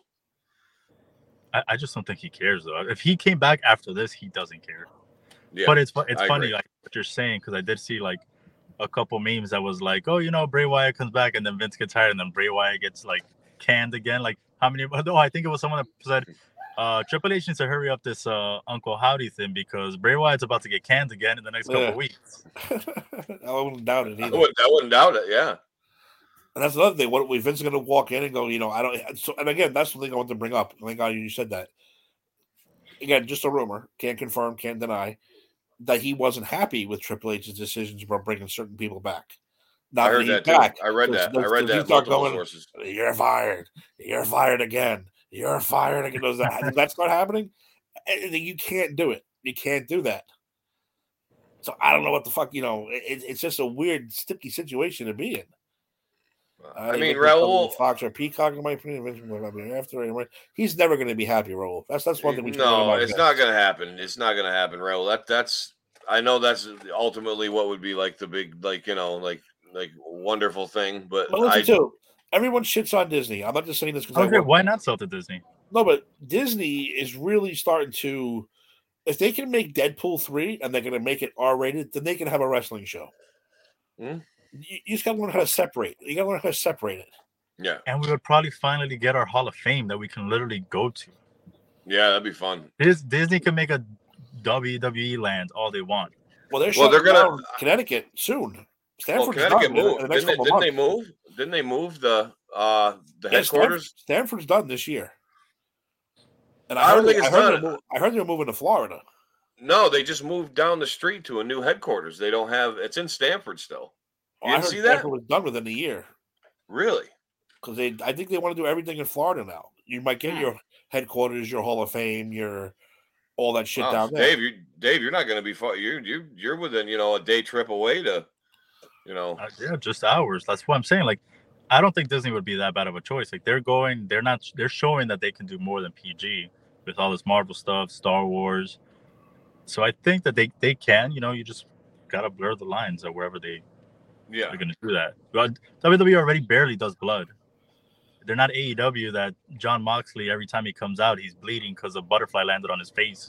I, I just don't think he cares though. If he came back after this, he doesn't care. Yeah. But it's fu- it's I funny agree. like what you're saying because I did see like a couple memes that was like, oh, you know, Bray Wyatt comes back and then Vince gets hired and then Bray Wyatt gets like canned again. Like how many? No, I think it was someone that said uh, Triple H needs to hurry up this uh, Uncle Howdy thing because Bray Wyatt's about to get canned again in the next couple Yeah. of weeks. I wouldn't doubt it I either. wouldn't, I wouldn't doubt it. Yeah. And that's another thing. What we Vince is going to walk in and go, you know, I don't. So, and again, that's the thing I want to bring up. Thank God you said that. Again, just a rumor. Can't confirm, can't deny that he wasn't happy with Triple H's decisions about bringing certain people back. Now I heard he's that too. back, I read does- that. I does- read does he that. start Multiple going, sources. You're fired. You're fired again. You're fired again. Does that, does that start happening? And you can't do it. You can't do that. So I don't know what the fuck, you know, it, it's just a weird, sticky situation to be in. I mean, think Raul. Fox or Peacock, in my opinion, Vince will be after anyway. He's never going to be happy, Raul. That's that's one thing we can learn No, about it's Vince. not going to happen. It's not going to happen, Raul. That that's. I know that's ultimately what would be like the big, like you know, like like wonderful thing. But But listen, I too, everyone shits on Disney. I'm not just saying this because I Okay, work. why not sell to Disney? No, but Disney is really starting to. If they can make Deadpool three and they're going to make it R rated, then they can have a wrestling show. Hmm? You, you just got to learn how to separate. You got to learn how to separate it. yeah, And we would probably finally get our Hall of Fame that we can literally go to. yeah, that'd be fun. This Disney can make a W W E land all they want. Well, they're Well, they're shutting gonna- down Connecticut soon. Well, Stanford's Connecticut done in the- moved. in the next Didn't, they, couple didn't of they months. move? Didn't they move the uh the Yeah, headquarters? Stanford, Stanford's done this year. And I don't heard, think it's I heard done. They're, mov- I heard they're moving to Florida. No, they just moved down the street to a new headquarters. They don't have. It's in Stanford still. Oh, You I didn't heard see that? Stanford was done within a year Really? because they. I think they want to do everything in Florida now. You might get Hmm. your headquarters, your Hall of Fame, your all that shit Wow, down there. Dave, you Dave, you're not going to be far. You you you're within you know a day trip away to, you know. Uh, yeah, just hours. That's what I'm saying. Like, I don't think Disney would be that bad of a choice. Like, they're going, they're not, they're showing that they can do more than P G with all this Marvel stuff, Star Wars. So I think that they they can. You know, you just gotta blur the lines of wherever they Yeah. are gonna do that. But W W E already barely does blood. They're not A E W that John Moxley every time he comes out he's bleeding because a butterfly landed on his face.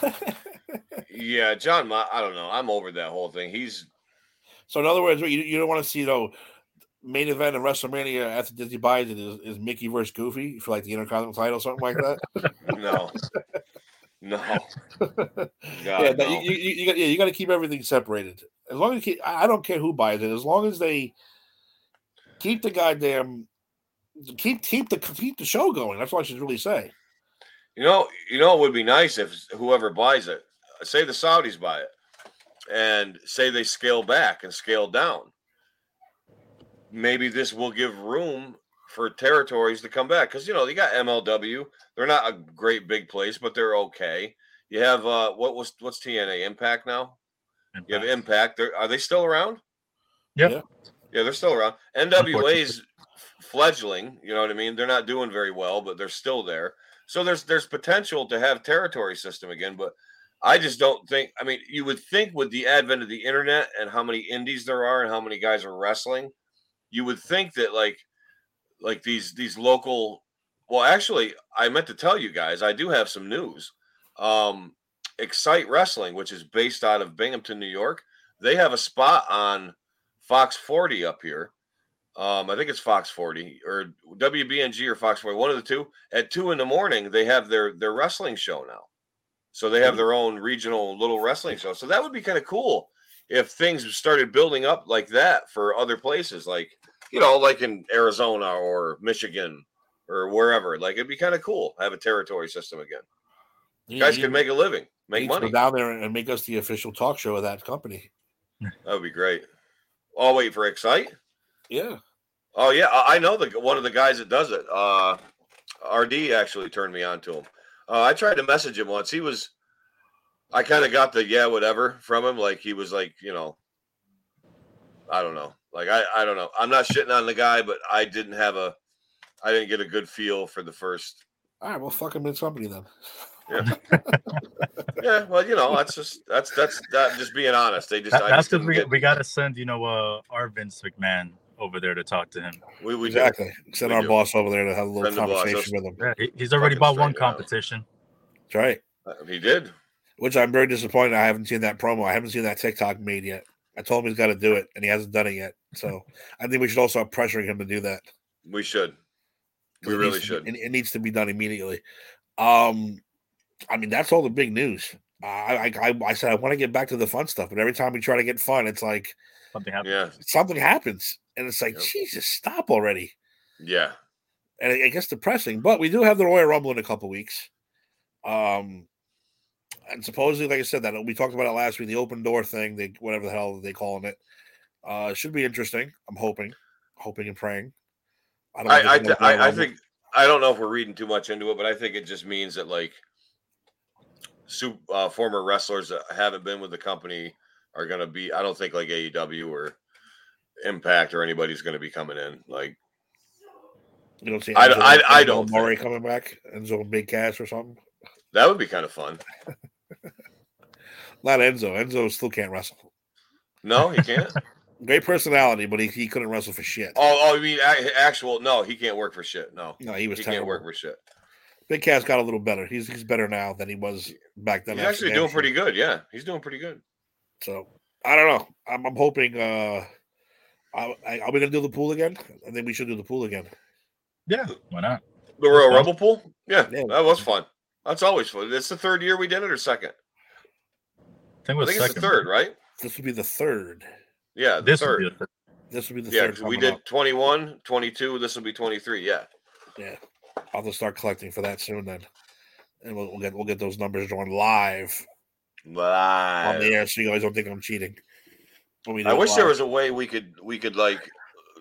Yeah, John. Mo- I don't know. I'm over that whole thing. He's So in other words, you, you don't want to see though main event of WrestleMania after Disney buys it is, is Mickey versus Goofy for like the Intercontinental title, something like that. no, no. God, yeah, no, no. you, you, you got yeah, you got to keep everything separated. As long as you keep, I I don't care who buys it, as long as they keep the goddamn keep keep the keep the show going. That's what I should really say. You know, you know, it would be nice if whoever buys it, say the Saudis buy it, and say they scale back and scale down. Maybe this will give room for territories to come back because you know you got M L W. They're not a great big place, but they're okay. You have uh, what was what's T N A Impact now? You have Impact. They're, are they still around? Yep. Yeah. Yeah, they're still around. N W A's fledgling. You know what I mean? They're not doing very well, but they're still there. So there's there's potential to have territory system again, but I just don't think. I mean, you would think with the advent of the internet and how many indies there are and how many guys are wrestling, you would think that like like these these local. Well, actually, I meant to tell you guys, I do have some news. Um, Excite Wrestling, which is based out of Binghamton, New York, they have a spot on Fox forty up here. Um, I think it's Fox forty or W B N G or Fox forty, one of the two. At two in the morning, they have their their wrestling show now. So they have their own regional little wrestling show. So that would be kind of cool if things started building up like that for other places, like you know, like in Arizona or Michigan or wherever. Like it'd be kind of cool to have a territory system again. You, Guys you could make a living, make need to money. go down there and make us the official talk show of that company. That would be great. Oh, wait for Excite. Yeah. Oh yeah, I I know the one of the guys that does it. Uh, R D actually turned me on to him. Uh, I tried to message him once. He was, I kind of got the yeah whatever from him. Like he was like you know, I don't know. Like I I don't know. I'm not shitting on the guy, but I didn't have a, I didn't get a good feel for the first. All right, well, fuck him in somebody then. Yeah. Yeah. Well, you know, that's just that's that's that. Just being honest. They just That, I that's just because didn't we, get. we got to send, you know, uh, our Vince McMahon over there to talk to him. We we do. Exactly. Send We our do. boss over there to have a little Send the boss. conversation with him. Yeah, he, he's already Fucking bought one straighten it out. competition. That's right. Uh, He did. Which I'm very disappointed. I haven't seen that promo. I haven't seen that TikTok made yet. I told him he's got to do it, and he hasn't done it yet. So I think we should also start pressuring him to do that. We should. 'Cause We it really needs to should. be- it, it needs to be done immediately. Um, I mean, that's all the big news. I, I, I, I said I want to get back to the fun stuff, but every time we try to get fun, it's like Something happened. Yeah. something happens, and it's like Yep. Jesus, stop already. Yeah. And it, it gets depressing. But we do have the Royal Rumble in a couple weeks. Um, and supposedly, like I said, that we talked about it last week, the open door thing, they whatever the hell they calling it, uh, should be interesting. I'm hoping, hoping and praying. I don't. know if I I, it's gonna th- be a Royal I I Rumble. think I don't know if we're reading too much into it, but I think it just means that like su- uh, former wrestlers that haven't been with the company are going to be. I don't think like A E W or Impact or anybody's going to be coming in. Like You don't see. I- Enzo- I- I Enzo don't Murray think. coming back, Enzo and Big Cass or something. that would be kind of fun. Not Enzo. Enzo still can't wrestle. No, he can't. Great personality, but he, he couldn't wrestle for shit. Oh, oh, you mean a- actual? No, he can't work for shit. No, No, he was he terrible. can't work for shit. Big Cass got a little better. He's he's better now than he was back then. He's actually doing pretty good. Yeah, he's doing pretty good. So I don't know. I'm, I'm hoping. Uh, I, I, are we gonna do the pool again? I think we should do the pool again. Yeah, why not? The Royal Rumble pool? Yeah, Yeah. that was fun. That's always fun. It's the third year we did it, or second? I think, it I was think it's second. the third, right? This would be the third. Yeah, the This third. would be the third. This would be the Yeah, third. 'cause we coming did up. twenty-one, twenty-two. This will be twenty-three. Yeah. Yeah, I'll just start collecting for that soon then, and we'll, we'll get we'll get those numbers drawn live on the Live. air, so you guys don't think I'm cheating. When we do I it wish there live. was a way we could we could like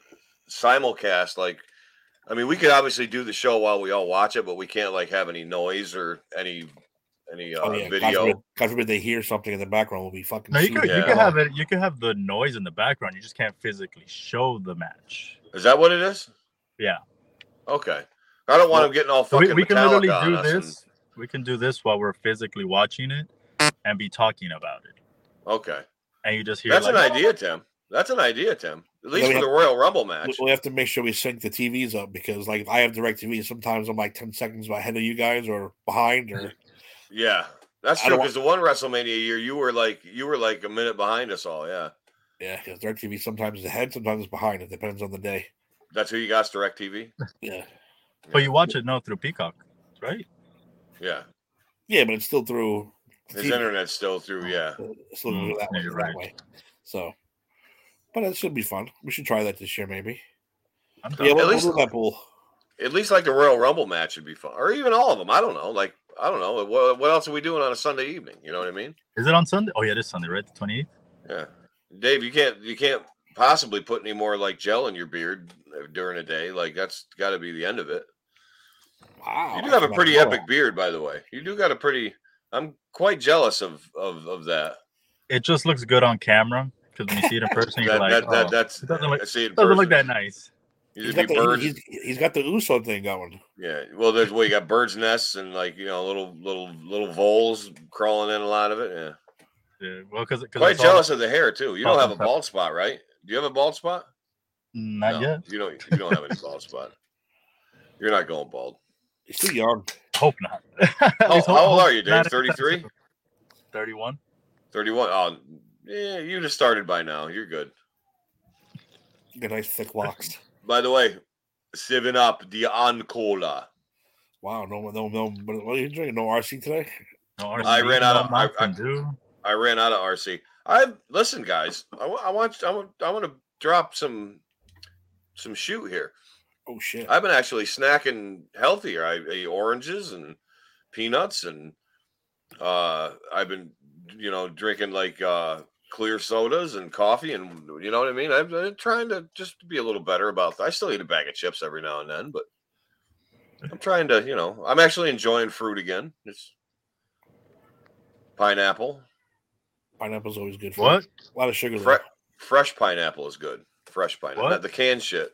simulcast. Like, I mean, we could obviously do the show while we all watch it, but we can't like have any noise or any any uh, Oh, yeah. God video. forbid, God forbid they hear something in the background. We'll be fucking. No, you sued. could you Yeah. could have it. You could have the noise in the background. You just can't physically show the match. Is that what it is? Yeah. Okay. I don't want them getting all So we, fucking we can Metallica literally on do us this. We can do this while we're physically watching it and be talking about it. and- okay. And you just hear That's like, an idea, Tim. That's an idea, Tim. At least we for have- the Royal Rumble We- match. We have to make sure we sync the T Vs up because, like, if I have DirecTV. Sometimes I'm like ten seconds ahead of you guys or behind, or Yeah, that's I true. don't Because the one WrestleMania year, you were like you were like a minute behind us all. Yeah, yeah, because DirecTV sometimes is ahead, sometimes it's behind. It depends on the day. that's who you got. DirecTV. Yeah, but you watch it now through Peacock, right? Yeah, yeah, but it's still through. his T V. internet's still through. Yeah, It's still Mm, through that, yeah, way, you're that right. way. So, but it should be fun. We should try that this year, maybe. I'm Yeah, down. we'll, At least- we'll do that pool. at least like the Royal Rumble match would be fun, or even all of them. I don't know. Like I don't know. What, what else are we doing on a Sunday evening? You know what I mean? Is it on Sunday? Oh yeah, it is Sunday, right? The twenty-eighth. Yeah, Dave, you can't you can't possibly put any more like gel in your beard during a day. Like that's got to be the end of it. Wow, You do I have a forgot pretty about epic beard, by the way. You do got a pretty. I'm quite jealous of of of that. It just looks good on camera because when you see it in person, you're That, like, that, that oh, that's it doesn't look, I see it in doesn't look person. that nice. You He's just got, be the, birds. he's, he's got the Uso thing going. Yeah. Well, there's well, you got birds' nests and like you know little little little voles crawling in a lot of it. Yeah. Yeah, well, because Quite jealous of the hair too. You don't Salt have a and pepper. bald spot, right? Do you have a bald spot? Not No, yet. You don't. You don't have any bald spot. You're not going bald. He's too young. Hope not. How, how old are you, Dave? thirty-three? thirty-one. thirty-one? Oh, yeah, you just started by now. You're good. Got nice thick locks. By the way, seven up the Ancola. Wow, no, no, no. What what are you drinking? No R C today? No, I ran out of- I- I- do. I ran out of R C. I listen, guys. I, wa- I want. I want. I want to drop some some shoot here. Oh shit! I've been actually snacking healthier. I ate oranges and peanuts, and uh, I've been, you know, drinking like uh, clear sodas and coffee, and you know what I mean. I'm, I'm trying to just be a little better about that. I still eat a bag of chips every now and then, but I'm trying to, you know, I'm actually enjoying fruit again. It's pineapple, Pineapple's always good. For What? you. A lot of sugar. Fre- There. fresh pineapple is good. Fresh pineapple, What? not the canned shit.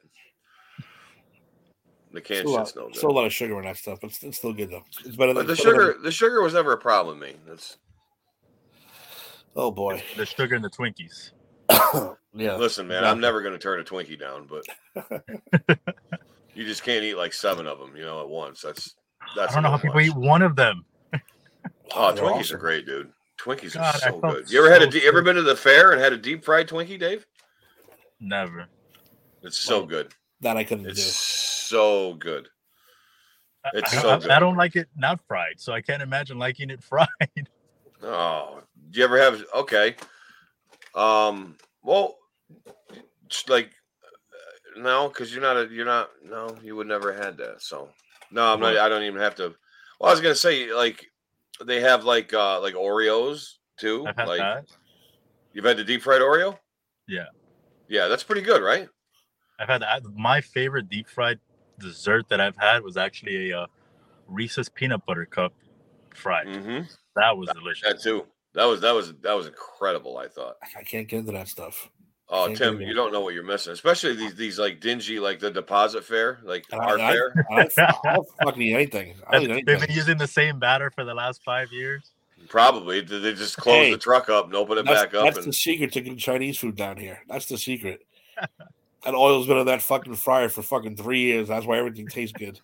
The canned Still, a shit's no lot, good. still a lot of sugar in that stuff, but it's, it's still good though. It's better than But the it's better sugar, than- the sugar was never a problem with me. That's oh boy. The sugar and the Twinkies. Yeah. listen, man. I'm exactly. never going to turn a Twinkie down, but you just can't eat like seven of them, you know, at once. That's that's. I don't know a how little people much. eat one of them. Oh, they're Twinkies awesome. are great, dude. Twinkies God, are I so felt good. You ever had a? so de- You ever sick. been to the fair and had a deep fried Twinkie, Dave? Never. It's so Well, good. That I couldn't It's do. so good. I- It's I, so I- good. I don't like it not fried, so I can't imagine liking it fried. Oh, do you ever have? Okay. Um. Well, just like uh, no, because you're not a. You're not. No, you would never had that. So no, I'm not. I don't even have to. Well, I was gonna say like they have like uh like Oreos too. I've had like that. you've had the deep fried Oreo. Yeah. Yeah, that's pretty good, right? I've had that. My favorite deep fried dessert that I've had was actually a uh, Reese's peanut butter cup fried. Mm-hmm. That was delicious. That too. That was that was that was incredible. I thought. I can't get into that stuff. Oh, Can't Tim, do that. you don't know what you're missing, especially these these like dingy like the deposit fair, like And our I, fair. I, I, I'll fucking eat anything. I'll eat They've been anything. using the same batter for the last five years. Probably. They just close Hey, the truck up and open it That's, back up. that's And the secret to getting Chinese food down here. That's the secret. That oil's been in that fucking fryer for fucking three years. That's why everything tastes good.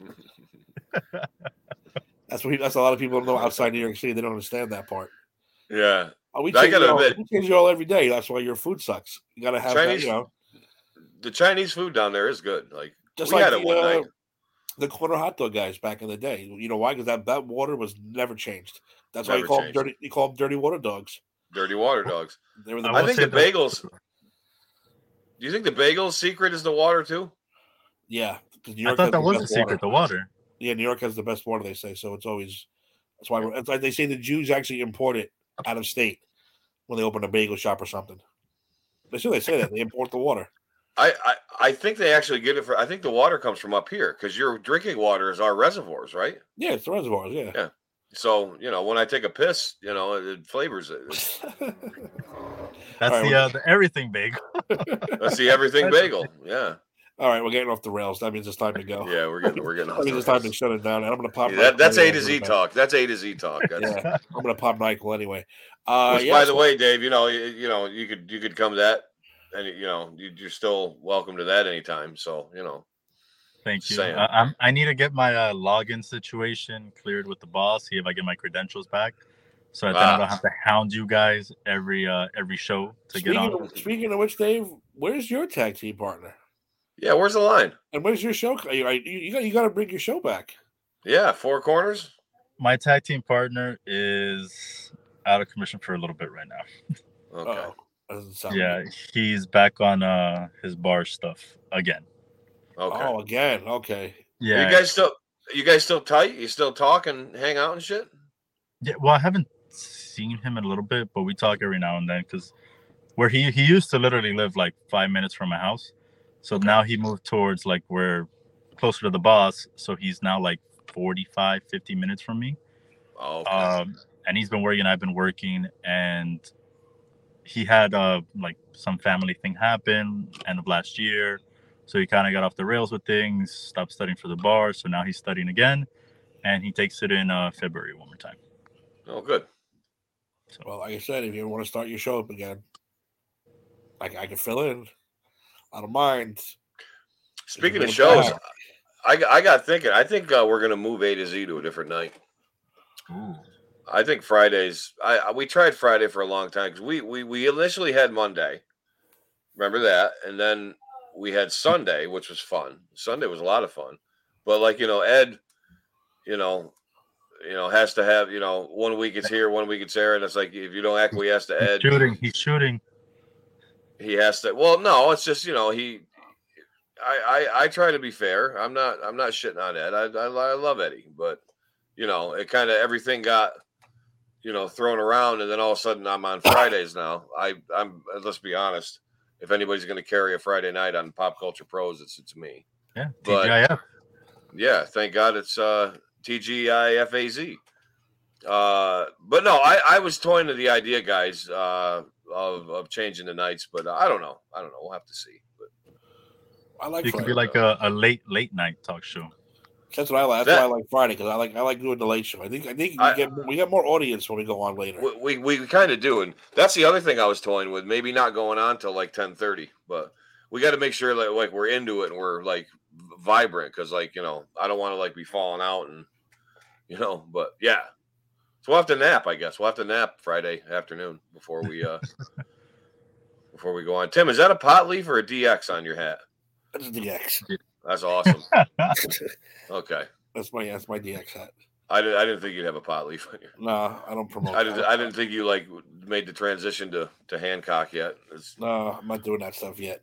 That's what that's a lot of people don't know outside New York City. They don't understand that part. yeah, Oh, we I change gotta your oil, admit- we change your oil every day. That's why your food sucks. You gotta have that, Chinese- you know. the Chinese food down there is good. Like Just we like had the, it one uh, night. the corner hot dog guys back in the day. You know why? Because that, that water was never changed. That's why you Never call them changed. dirty. You call them dirty water dogs. Dirty water dogs. They were the I I will best. think say the that- bagels. Do you think the bagels secret is the water too? Yeah, 'cause New I York thought has that the was the best secret, water. the water. Yeah, New York has the best water. They say so. It's always that's why we're, it's like they say the Jews actually import it out of state when they open a bagel shop or something. They say they say that they import the water. I, I I think they actually get it for. I think the water comes from up here because your drinking water is our reservoirs, right? Yeah, it's the reservoirs. Yeah. Yeah. So you know when I take a piss, you know it, it flavors it. It's- That's All right, the well- uh, the everything bagel. That's the everything bagel. Yeah. All right, we're getting off the rails. That means it's time to go. Yeah, we're getting we're getting. That means it's time to shut it down. And I'm gonna pop. Yeah, that, that's Nyquil A to Z anyway. talk. That's A to Z talk. That's, Yeah, I'm gonna pop Nyquil anyway. Uh, Which, yeah, by the so- way, Dave, you know, you, you know, you could you could come to that, and you know, you, you're still welcome to that anytime. So you know, Thank you. Saying. Uh, I'm, I need to get my uh, login situation cleared with the boss. See if I get my credentials back, so that then I Ah. don't have to hound you guys every uh, every show to get speaking on. of, speaking of which, Dave, where's your tag team partner? yeah. Where's the line? And where's your show? You, you, you got you got to bring your show back. Yeah, four corners. My tag team partner is out of commission for a little bit right now. Okay. Oh, that doesn't sound Yeah, good. he's back on uh his bar stuff again. Okay. Oh, again. Okay. Yeah, You guys still you guys still tight? You still talk and hang out and shit? yeah. Well, I haven't seen him in a little bit, but we talk every now and then because where he he used to literally live like five minutes from my house, so now he moved towards like where closer to the boss. So he's now like forty-five, fifty minutes from me. Oh, okay. Um, and he's been working. I've been working, and he had uh like some family thing happen end of last year, so he kind of got off the rails with things, stopped studying for the bar, so now he's studying again, and he takes it in uh February one more time. oh, good. So Well, like I said, if you want to start your show up again, I, I can fill in. I don't mind. Speaking of It's shows, been I, got- I got thinking. I think uh, we're gonna move A to Z to a different night. ooh, I think Fridays. I, I we tried Friday for a long time because we, we we initially had Monday. Remember that, and then we had Sunday, which was fun. Sunday was a lot of fun, but like you know, Ed, you know, you know, has to have you know one week it's here, one week it's there, and it's like if you don't acquiesce to he's Ed, shooting. He's shooting. he has to. Well, no, it's just you know he. I, I I try to be fair. I'm not I'm not shitting on Ed. I I, I love Eddie, but you know it kind of everything got you know thrown around, and then all of a sudden I'm on Fridays now. I I'm let's be honest. If anybody's going to carry a Friday night on Pop Culture Pros, it's it's me. Yeah, But- T G I F. Yeah, thank God it's uh, T G I F A Z. Uh, but no, I, I was toying to the idea, guys, uh, of of changing the nights, but I don't know. I don't know. We'll have to see. But I like It could Friday. be like a, a late late night talk show. That's what I like. That's That- why I like Friday because I like I like doing the late show. I think I think we I- get we get more audience when we go on later. we we, we kind of do, and that's the other thing I was toying with. Maybe not going on till like ten thirty, but we got to make sure that like we're into it and we're like vibrant because like you know I don't want to like be falling out and you know. But yeah, so we'll have to nap. I guess we'll have to nap Friday afternoon before we uh before we go on. Tim, is that a pot leaf or a D X on your hat? That's D X. That's awesome. Okay, That's my that's my D X hat. I didn't I didn't think you'd have a pot leaf on your. No, I don't promote. I didn't that. I didn't think you like made the transition to to Hancock yet. It's, No, I'm not doing that stuff yet.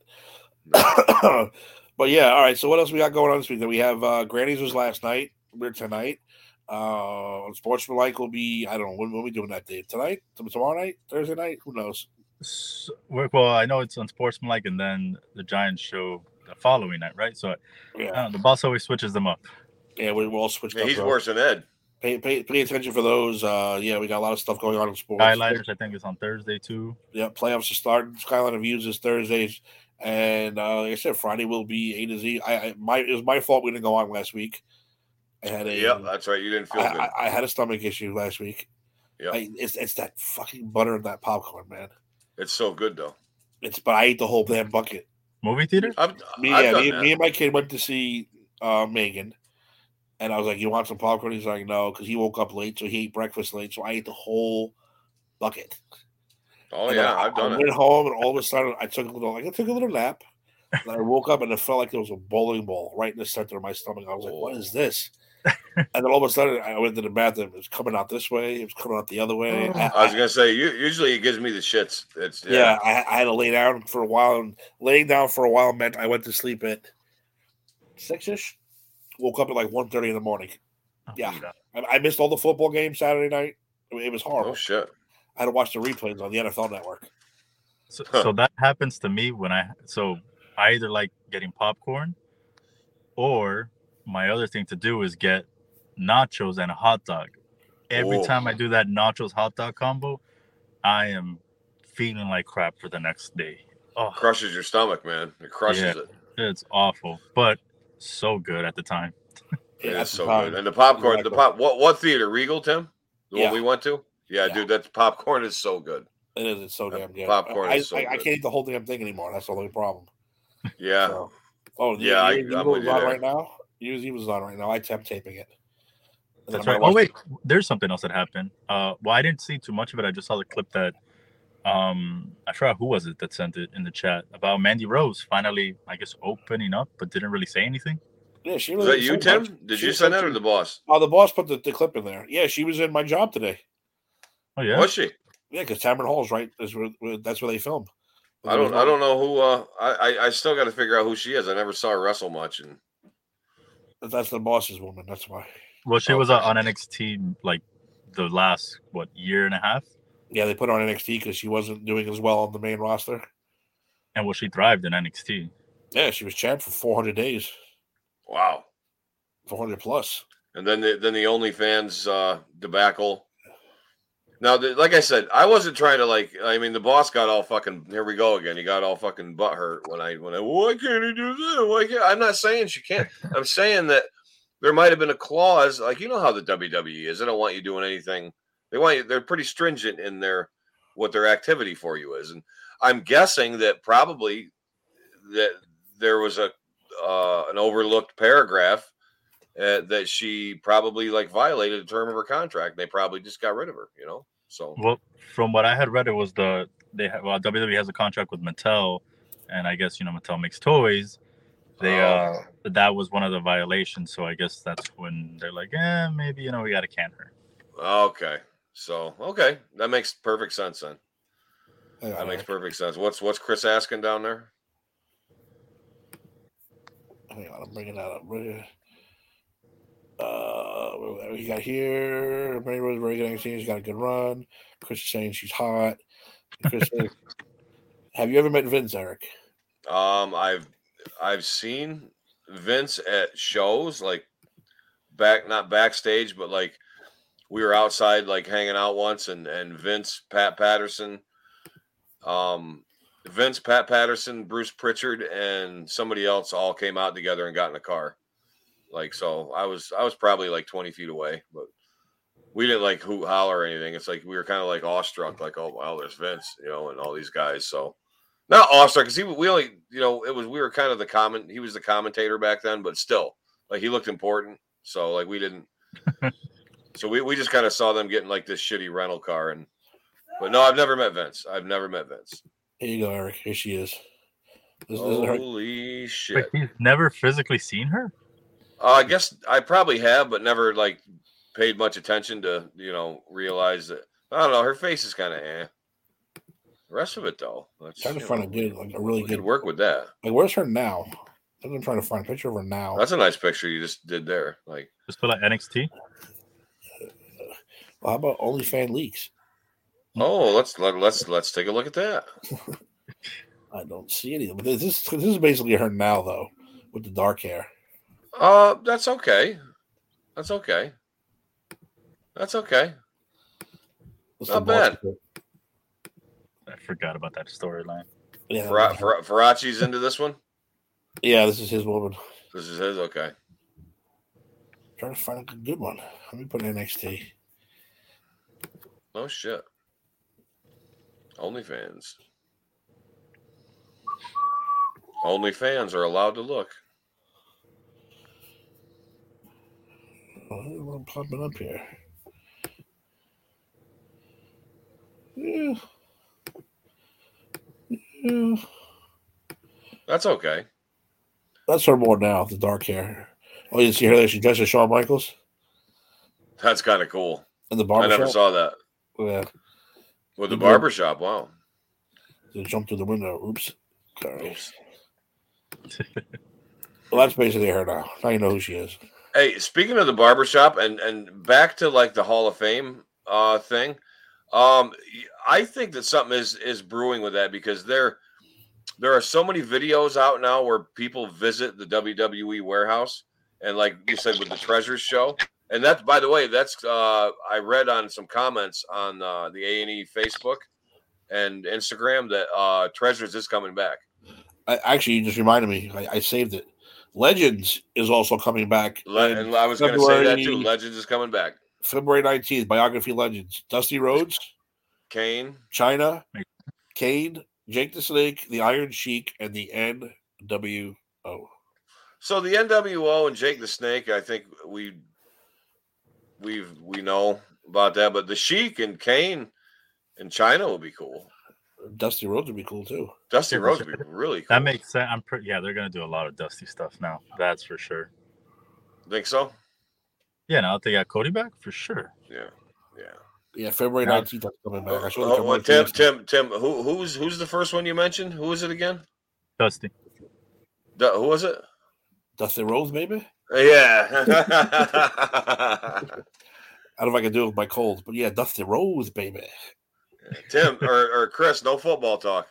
But yeah, all right. So what else we got going on this week? We have uh, Granny's was last night. We're tonight. Uh, Sportsmanlike will be. I don't know when, when we doing that day. Tonight, tomorrow night, Thursday night. Who knows? So, well, I know it's on Sportsmanlike, and then the Giants show the following night, right? So Yeah, uh, the boss always switches them up. yeah. We, we'll all switch. yeah, up, he's bro. worse than Ed. Pay, pay pay attention for those. Uh, yeah, we got a lot of stuff going on in sports. Skyliners, I think, is on Thursday too. Yeah, playoffs are starting. Skyline Views is Thursdays, and uh, like I said, Friday will be A to Z. I, I my it was my fault we didn't go on last week. I had a Yep, that's right. You didn't feel I, good. I, I had a stomach issue last week, Yeah, Like, it's it's that fucking butter and that popcorn, man. it's so good though. It's but I ate the whole damn bucket. Movie theater? I've Me, I've yeah, done me, that. me and my kid went to see uh, Megan, and I was like, "You want some popcorn?" He's like, "No," because he woke up late, so he ate breakfast late. So I ate the whole bucket. Oh And yeah, I, I've done I it. went home, and all of a sudden, I took a little, like I took a little nap. And I woke up, and it felt like there was a bowling ball right in the center of my stomach. I was like, "What is this?" And then all of a sudden, I went to the bathroom. It was coming out this way. It was coming out the other way. I, I was I, gonna say, you, usually it gives me the shits. It's yeah. yeah, I, I had to lay down for a while, and laying down for a while meant I went to sleep at six ish. Woke up at like one thirty in the morning. Oh, Yeah, God. I, I missed all the football games Saturday night. It was horrible. Oh shit. I had to watch the replays on the N F L Network. So, Huh. so that happens to me when I so I either like getting popcorn, or my other thing to do is get nachos and a hot dog. Every Ooh. time I do that nachos hot dog combo, I am feeling like crap for the next day. Oh, Crushes your stomach, man. It crushes Yeah. it. it's awful, but so good at the time. It at is the so time. good. And the popcorn, the Exactly. pop. What what theater? Regal, Tim? The Yeah. one we went to? Yeah, Yeah. dude, that popcorn is so good. It is. It's so That damn good. popcorn I, is so I, I good. can't eat the whole damn thing anymore. That's the only problem. Yeah. So, oh, Yeah, I- New Year's I'm Evil with is you on there. right now. New Year's Evil is on right now. I temp taping it. And then That's I'm right. gonna Oh watch wait, there's something else that happened. Uh, well, I didn't see too much of it. I just saw the clip that um I forgot who was it that sent it in the chat about Mandy Rose finally, I guess, opening up, but didn't really say anything. the- Yeah, she Was really that you, didn't say much. Tim? Did She you just send said that or she- the boss? Oh, the boss put the, the clip in there. Yeah, she was in my job today. Oh yeah. Was she? Yeah, because Tamron Hall's right. Is where, where- that's where they film. I don't I don't know who uh I, I, I still gotta figure out who she is. I never saw her wrestle much and That's the boss's woman. That's why. Well, she was uh, Okay. on N X T like the last what year and a half, Yeah, they put her on N X T because she wasn't doing as well on the main roster. and well, she thrived in N X T. Yeah, she was champ for four hundred days, wow. four hundred plus. And then the then the OnlyFans uh debacle. Now, the, like I said, I wasn't trying to like. I mean, the boss got all fucking. Here we go again. He got all fucking butthurt when I when I. Why can't he do that? Why can't? I'm not saying she can't. I'm saying that there might have been a clause, like you know how the W W E is. They don't want you doing anything. They want you. They're pretty stringent in their what their activity for you is, and I'm guessing that probably that there was a uh, an overlooked paragraph uh, that she probably like violated a term of her contract. They probably just got rid of her, you know. So Well, from what I had read, it was the they ha- well W W E has a contract with Mattel, and I guess you know Mattel makes toys. They Oh. uh that was one of the violations. So I guess that's when they're like, eh, maybe you know we got to can her. okay, so okay, that makes perfect sense then. Hang on, That makes Eric. perfect sense. What's what's Chris asking down there? Hang on, I'm bringing that up. Uh, what we got here. Mary Rose very good. She's got a good run. Chris is saying she's hot. Chris says, have you ever met Vince, Eric? Um, I've I've seen Vince at shows like back not backstage, but like we were outside like hanging out once, and and Vince, Pat Patterson, um, Vince, Pat Patterson, Bruce Pritchard, and somebody else all came out together and got in a car. Like so, I was I was probably like twenty feet away, but we didn't like hoot holler or anything. It's like we were kind of like awestruck, like oh wow, there's Vince, you know, and all these guys. So not awestruck because he we only you know it was we were kind of the comment. He was the commentator back then, but still like he looked important. So like we didn't. So we, we just kind of saw them getting like this shitty rental car and. But no, I've never met Vince. I've never met Vince. Here you go, Eric. Here she is. This, this is her. Holy shit! Like he's never physically seen her. Uh, I guess I probably have, but never like paid much attention to you know realize that I don't know. Her face is kind of eh. The rest of it though, that's, Trying to you find know, a good, like a really we good could work with that. Like, where's her now? I'm trying to find a picture of her now. That's a nice picture you just did there. Like, Just put like N X T. Well, how about OnlyFans leaks? oh, let's let, let's let's take a look at that. I don't see anything. But this is this is basically her now, though, with the dark hair. Uh, that's okay. That's okay. That's okay. That's Not the boss bad. pick. I forgot about that storyline. Yeah, Fer- Fer- Farachi's into this one. yeah, this is his woman. This is his. Okay. Trying to find a good one. Let me put in N X T. Oh shit. OnlyFans. OnlyFans are allowed to look. Oh, I'm popping up here. Yeah. Yeah. That's okay. That's her more now, the dark hair. Oh, you see her there? She dressed as Shawn Michaels That's kind of cool. in the I barbershop. never saw that. Yeah. With the They did. barbershop, wow. They jumped through the window. Oops. Sorry. Oops. Well, that's basically her now. Now you know who she is. Hey, speaking of the barbershop and and back to like the Hall of Fame uh thing, um I think that something is is brewing with that because there there are so many videos out now where people visit the W W E warehouse and like you said with the Treasures show. And that's, by the way, that's uh I read on some comments on uh, the A and E Facebook and Instagram that uh Treasures is coming back. I, actually, you just reminded me. I, I saved it. Legends is also coming back. Le- in and I was going to say that too. February- Legends is coming back. February nineteenth, Biography Legends. Dusty Rhodes, Kane. China, Kane, Jake the Snake, the Iron Sheik, and the N W O. So the N W O and Jake the Snake, I think we we've we know about that, but the Sheik and Kane and China would be cool. Dusty Rhodes would be cool too. Dusty Rhodes would be really cool. That makes sense. I'm pretty. Yeah, they're gonna do a lot of Dusty stuff now. That's for sure. Think so? Yeah, now that they got Cody back, for sure. Yeah, yeah. Yeah, February nineteenth, that's coming back. I saw the Oh, well, commercial Tim, yesterday. Tim, Tim, who who's who's the first one you mentioned? Who was it again? Dusty. Du- who was it? Dusty Rhodes, maybe? Yeah. I don't know if I can do it with my cold, but yeah, Dusty Rhodes, baby. Tim or, or Chris, no football talk.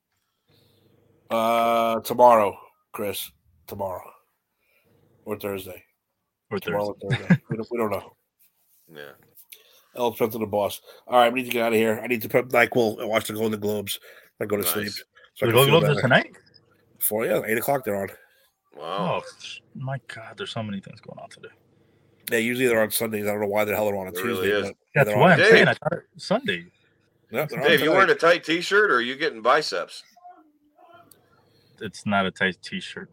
Uh, tomorrow, Chris. Tomorrow. Or Thursday. Or Tomorrow Thursday. or Thursday. we, don't, we don't know. Yeah. I'll depend on the boss. All right, we need to get out of here. I need to prep NyQuil and watch the Golden Globes. I go to Nice. sleep. So I The can feel Golden Globes are better. tonight? Four, yeah, eight o'clock they're on. Wow. Oh, my God. There's so many things going on today. Yeah, usually they're on Sundays. I don't know why the hell they're on a There Tuesday. really is. But yeah, That's they're why on I'm Dave. saying I thought it was Sunday. Yeah, they're on Dave, you tonight. wearing a tight T-shirt or are you getting biceps? It's not a tight T-shirt.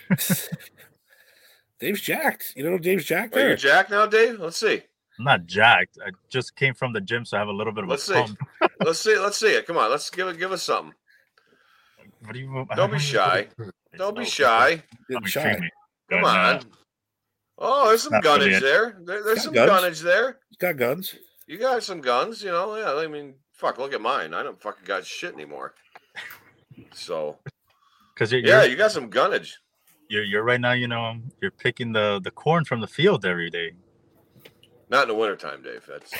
Dave's jacked. You don't know Dave's jacked Are you there? jacked now, Dave? Let's see. I'm not jacked. I just came from the gym, so I have a little bit of Let's a see. pump. Let's see. Let's see it. Come on. Let's give it. Give us something. What do you? Don't be shy. Don't be shy. Getting I'm shy. extremely Come good now. on. Oh, there's some Not gunnage brilliant. there. there there's Got some guns. gunnage there. He's got guns. You got some guns, you know. Yeah, I mean, fuck. Look at mine. I don't fucking got shit anymore. So Because you're, yeah, you're, you got some gunnage. you're you're right now. You know, you're picking the the corn from the field every day. Not in the wintertime, Dave. That's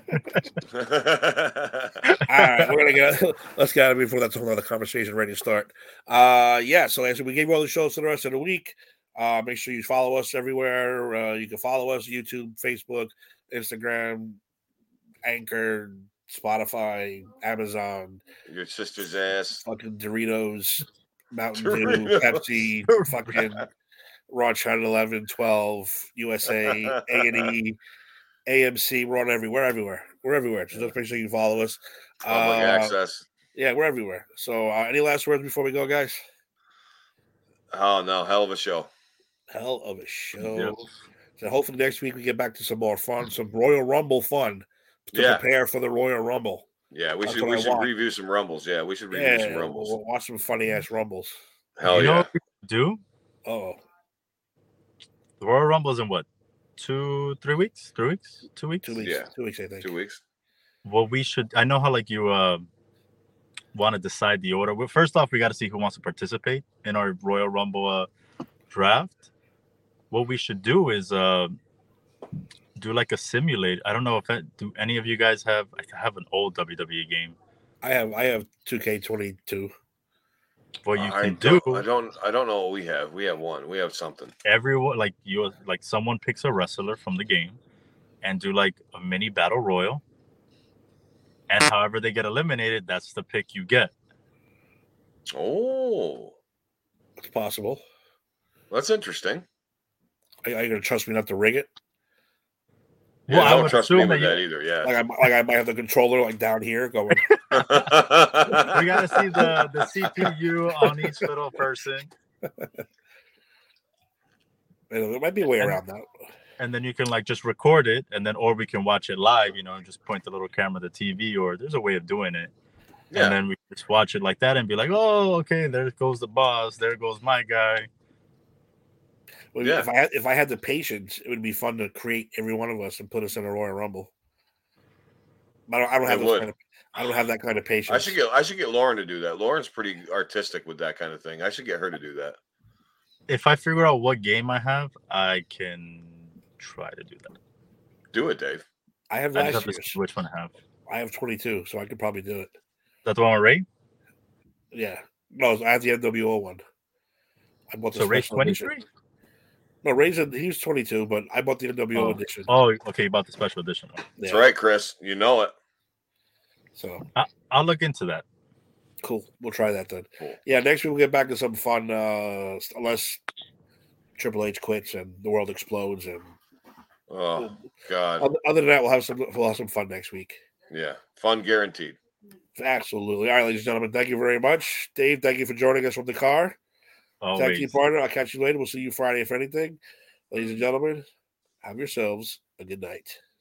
All right, we're gonna get let's get out of here before that's a whole other conversation ready to start. Uh yeah, so as we gave you all the shows for the rest of the week. Uh make sure you follow us everywhere. Uh you can follow us YouTube, Facebook, Instagram, Anchor, Spotify, Amazon, your sister's ass. fucking Doritos, Mountain Dew, Doritos. Pepsi, fucking Raw Channel eleven, twelve, U S A, A and E, A M C. We're on everywhere. We're everywhere. We're everywhere. Just make sure you follow us. Public Uh, access. Yeah, we're everywhere. So, uh, any last words before we go, guys? Oh no, hell of a show. Hell of a show. Yep. So, hopefully, next week we get back to some more fun, some Royal Rumble fun to Yeah. prepare for the Royal Rumble. Yeah, we That's should what we I should want. review some rumbles. Yeah, we should review Yeah, some we'll, rumbles. we'll watch some funny ass Rumbles. Hell you know yeah. what we could do? Oh, The Royal Rumble's in what? Two, three weeks? Three weeks? Two weeks? two weeks. Yeah. Two weeks, I think. Two weeks. What we should, I know how like you uh, want to decide the order. Well, first off, we got to see who wants to participate in our Royal Rumble uh, draft. What we should do is uh, do like a simulate. I don't know if that, do any of you guys have, I have an old W W E game. I have I have two K twenty-two. What you I can do, don't, I don't I don't know what we have. We have one. We have something. everyone, like you, like someone picks a wrestler from the game and do like a mini battle royal. And however they get eliminated, that's the pick you get. Oh, It's possible. that's interesting. Are, are you gonna trust me not to rig it? Yeah, Well, I don't would trust me assume with that that you- either. Yeah. Like I like I might have the controller like down here going. We gotta see the the C P U on each little person, You know, there might be a way And- around that. and then you can like just record it, and then or we can watch it live. You know, and just point the little camera to the T V, or there's a way of doing it. Yeah. And then we just watch it like that and be like, oh, okay, there goes the boss. There goes my guy. Well, Yeah. If I had if I had the patience, it would be fun to create every one of us and put us in a Royal Rumble. But I don't, I don't It have those would. kind of I don't have that kind of patience. I should get I should get Lauren to do that. Lauren's pretty artistic with that kind of thing. I should get her to do that. If I figure out what game I have, I can try to do that. Do it, Dave. I have I just last have to year's. see which one I have. Is I have twenty-two, so I could probably do it. that the one with Ray? Yeah. No, I have the N W O one. I bought the So Ray's special edition. twenty-three? No, Ray's in, he's twenty-two, but I bought the N W O Oh. edition. Oh, okay, you bought the special edition one. That's Yeah. right, Chris. You know it. So I'll look into that. cool. We'll try that then. Cool. Yeah, next week we'll get back to some fun, uh, unless Triple H quits and the world explodes. And Oh God. other, other than that, we'll have some we'll have some fun next week. Yeah. Fun guaranteed. Absolutely. All right, ladies and gentlemen, thank you very much. Dave, thank you for joining us from the car. Thank you, Always. partner. I'll catch you later. We'll see you Friday, if anything. Ladies and gentlemen, have yourselves a good night.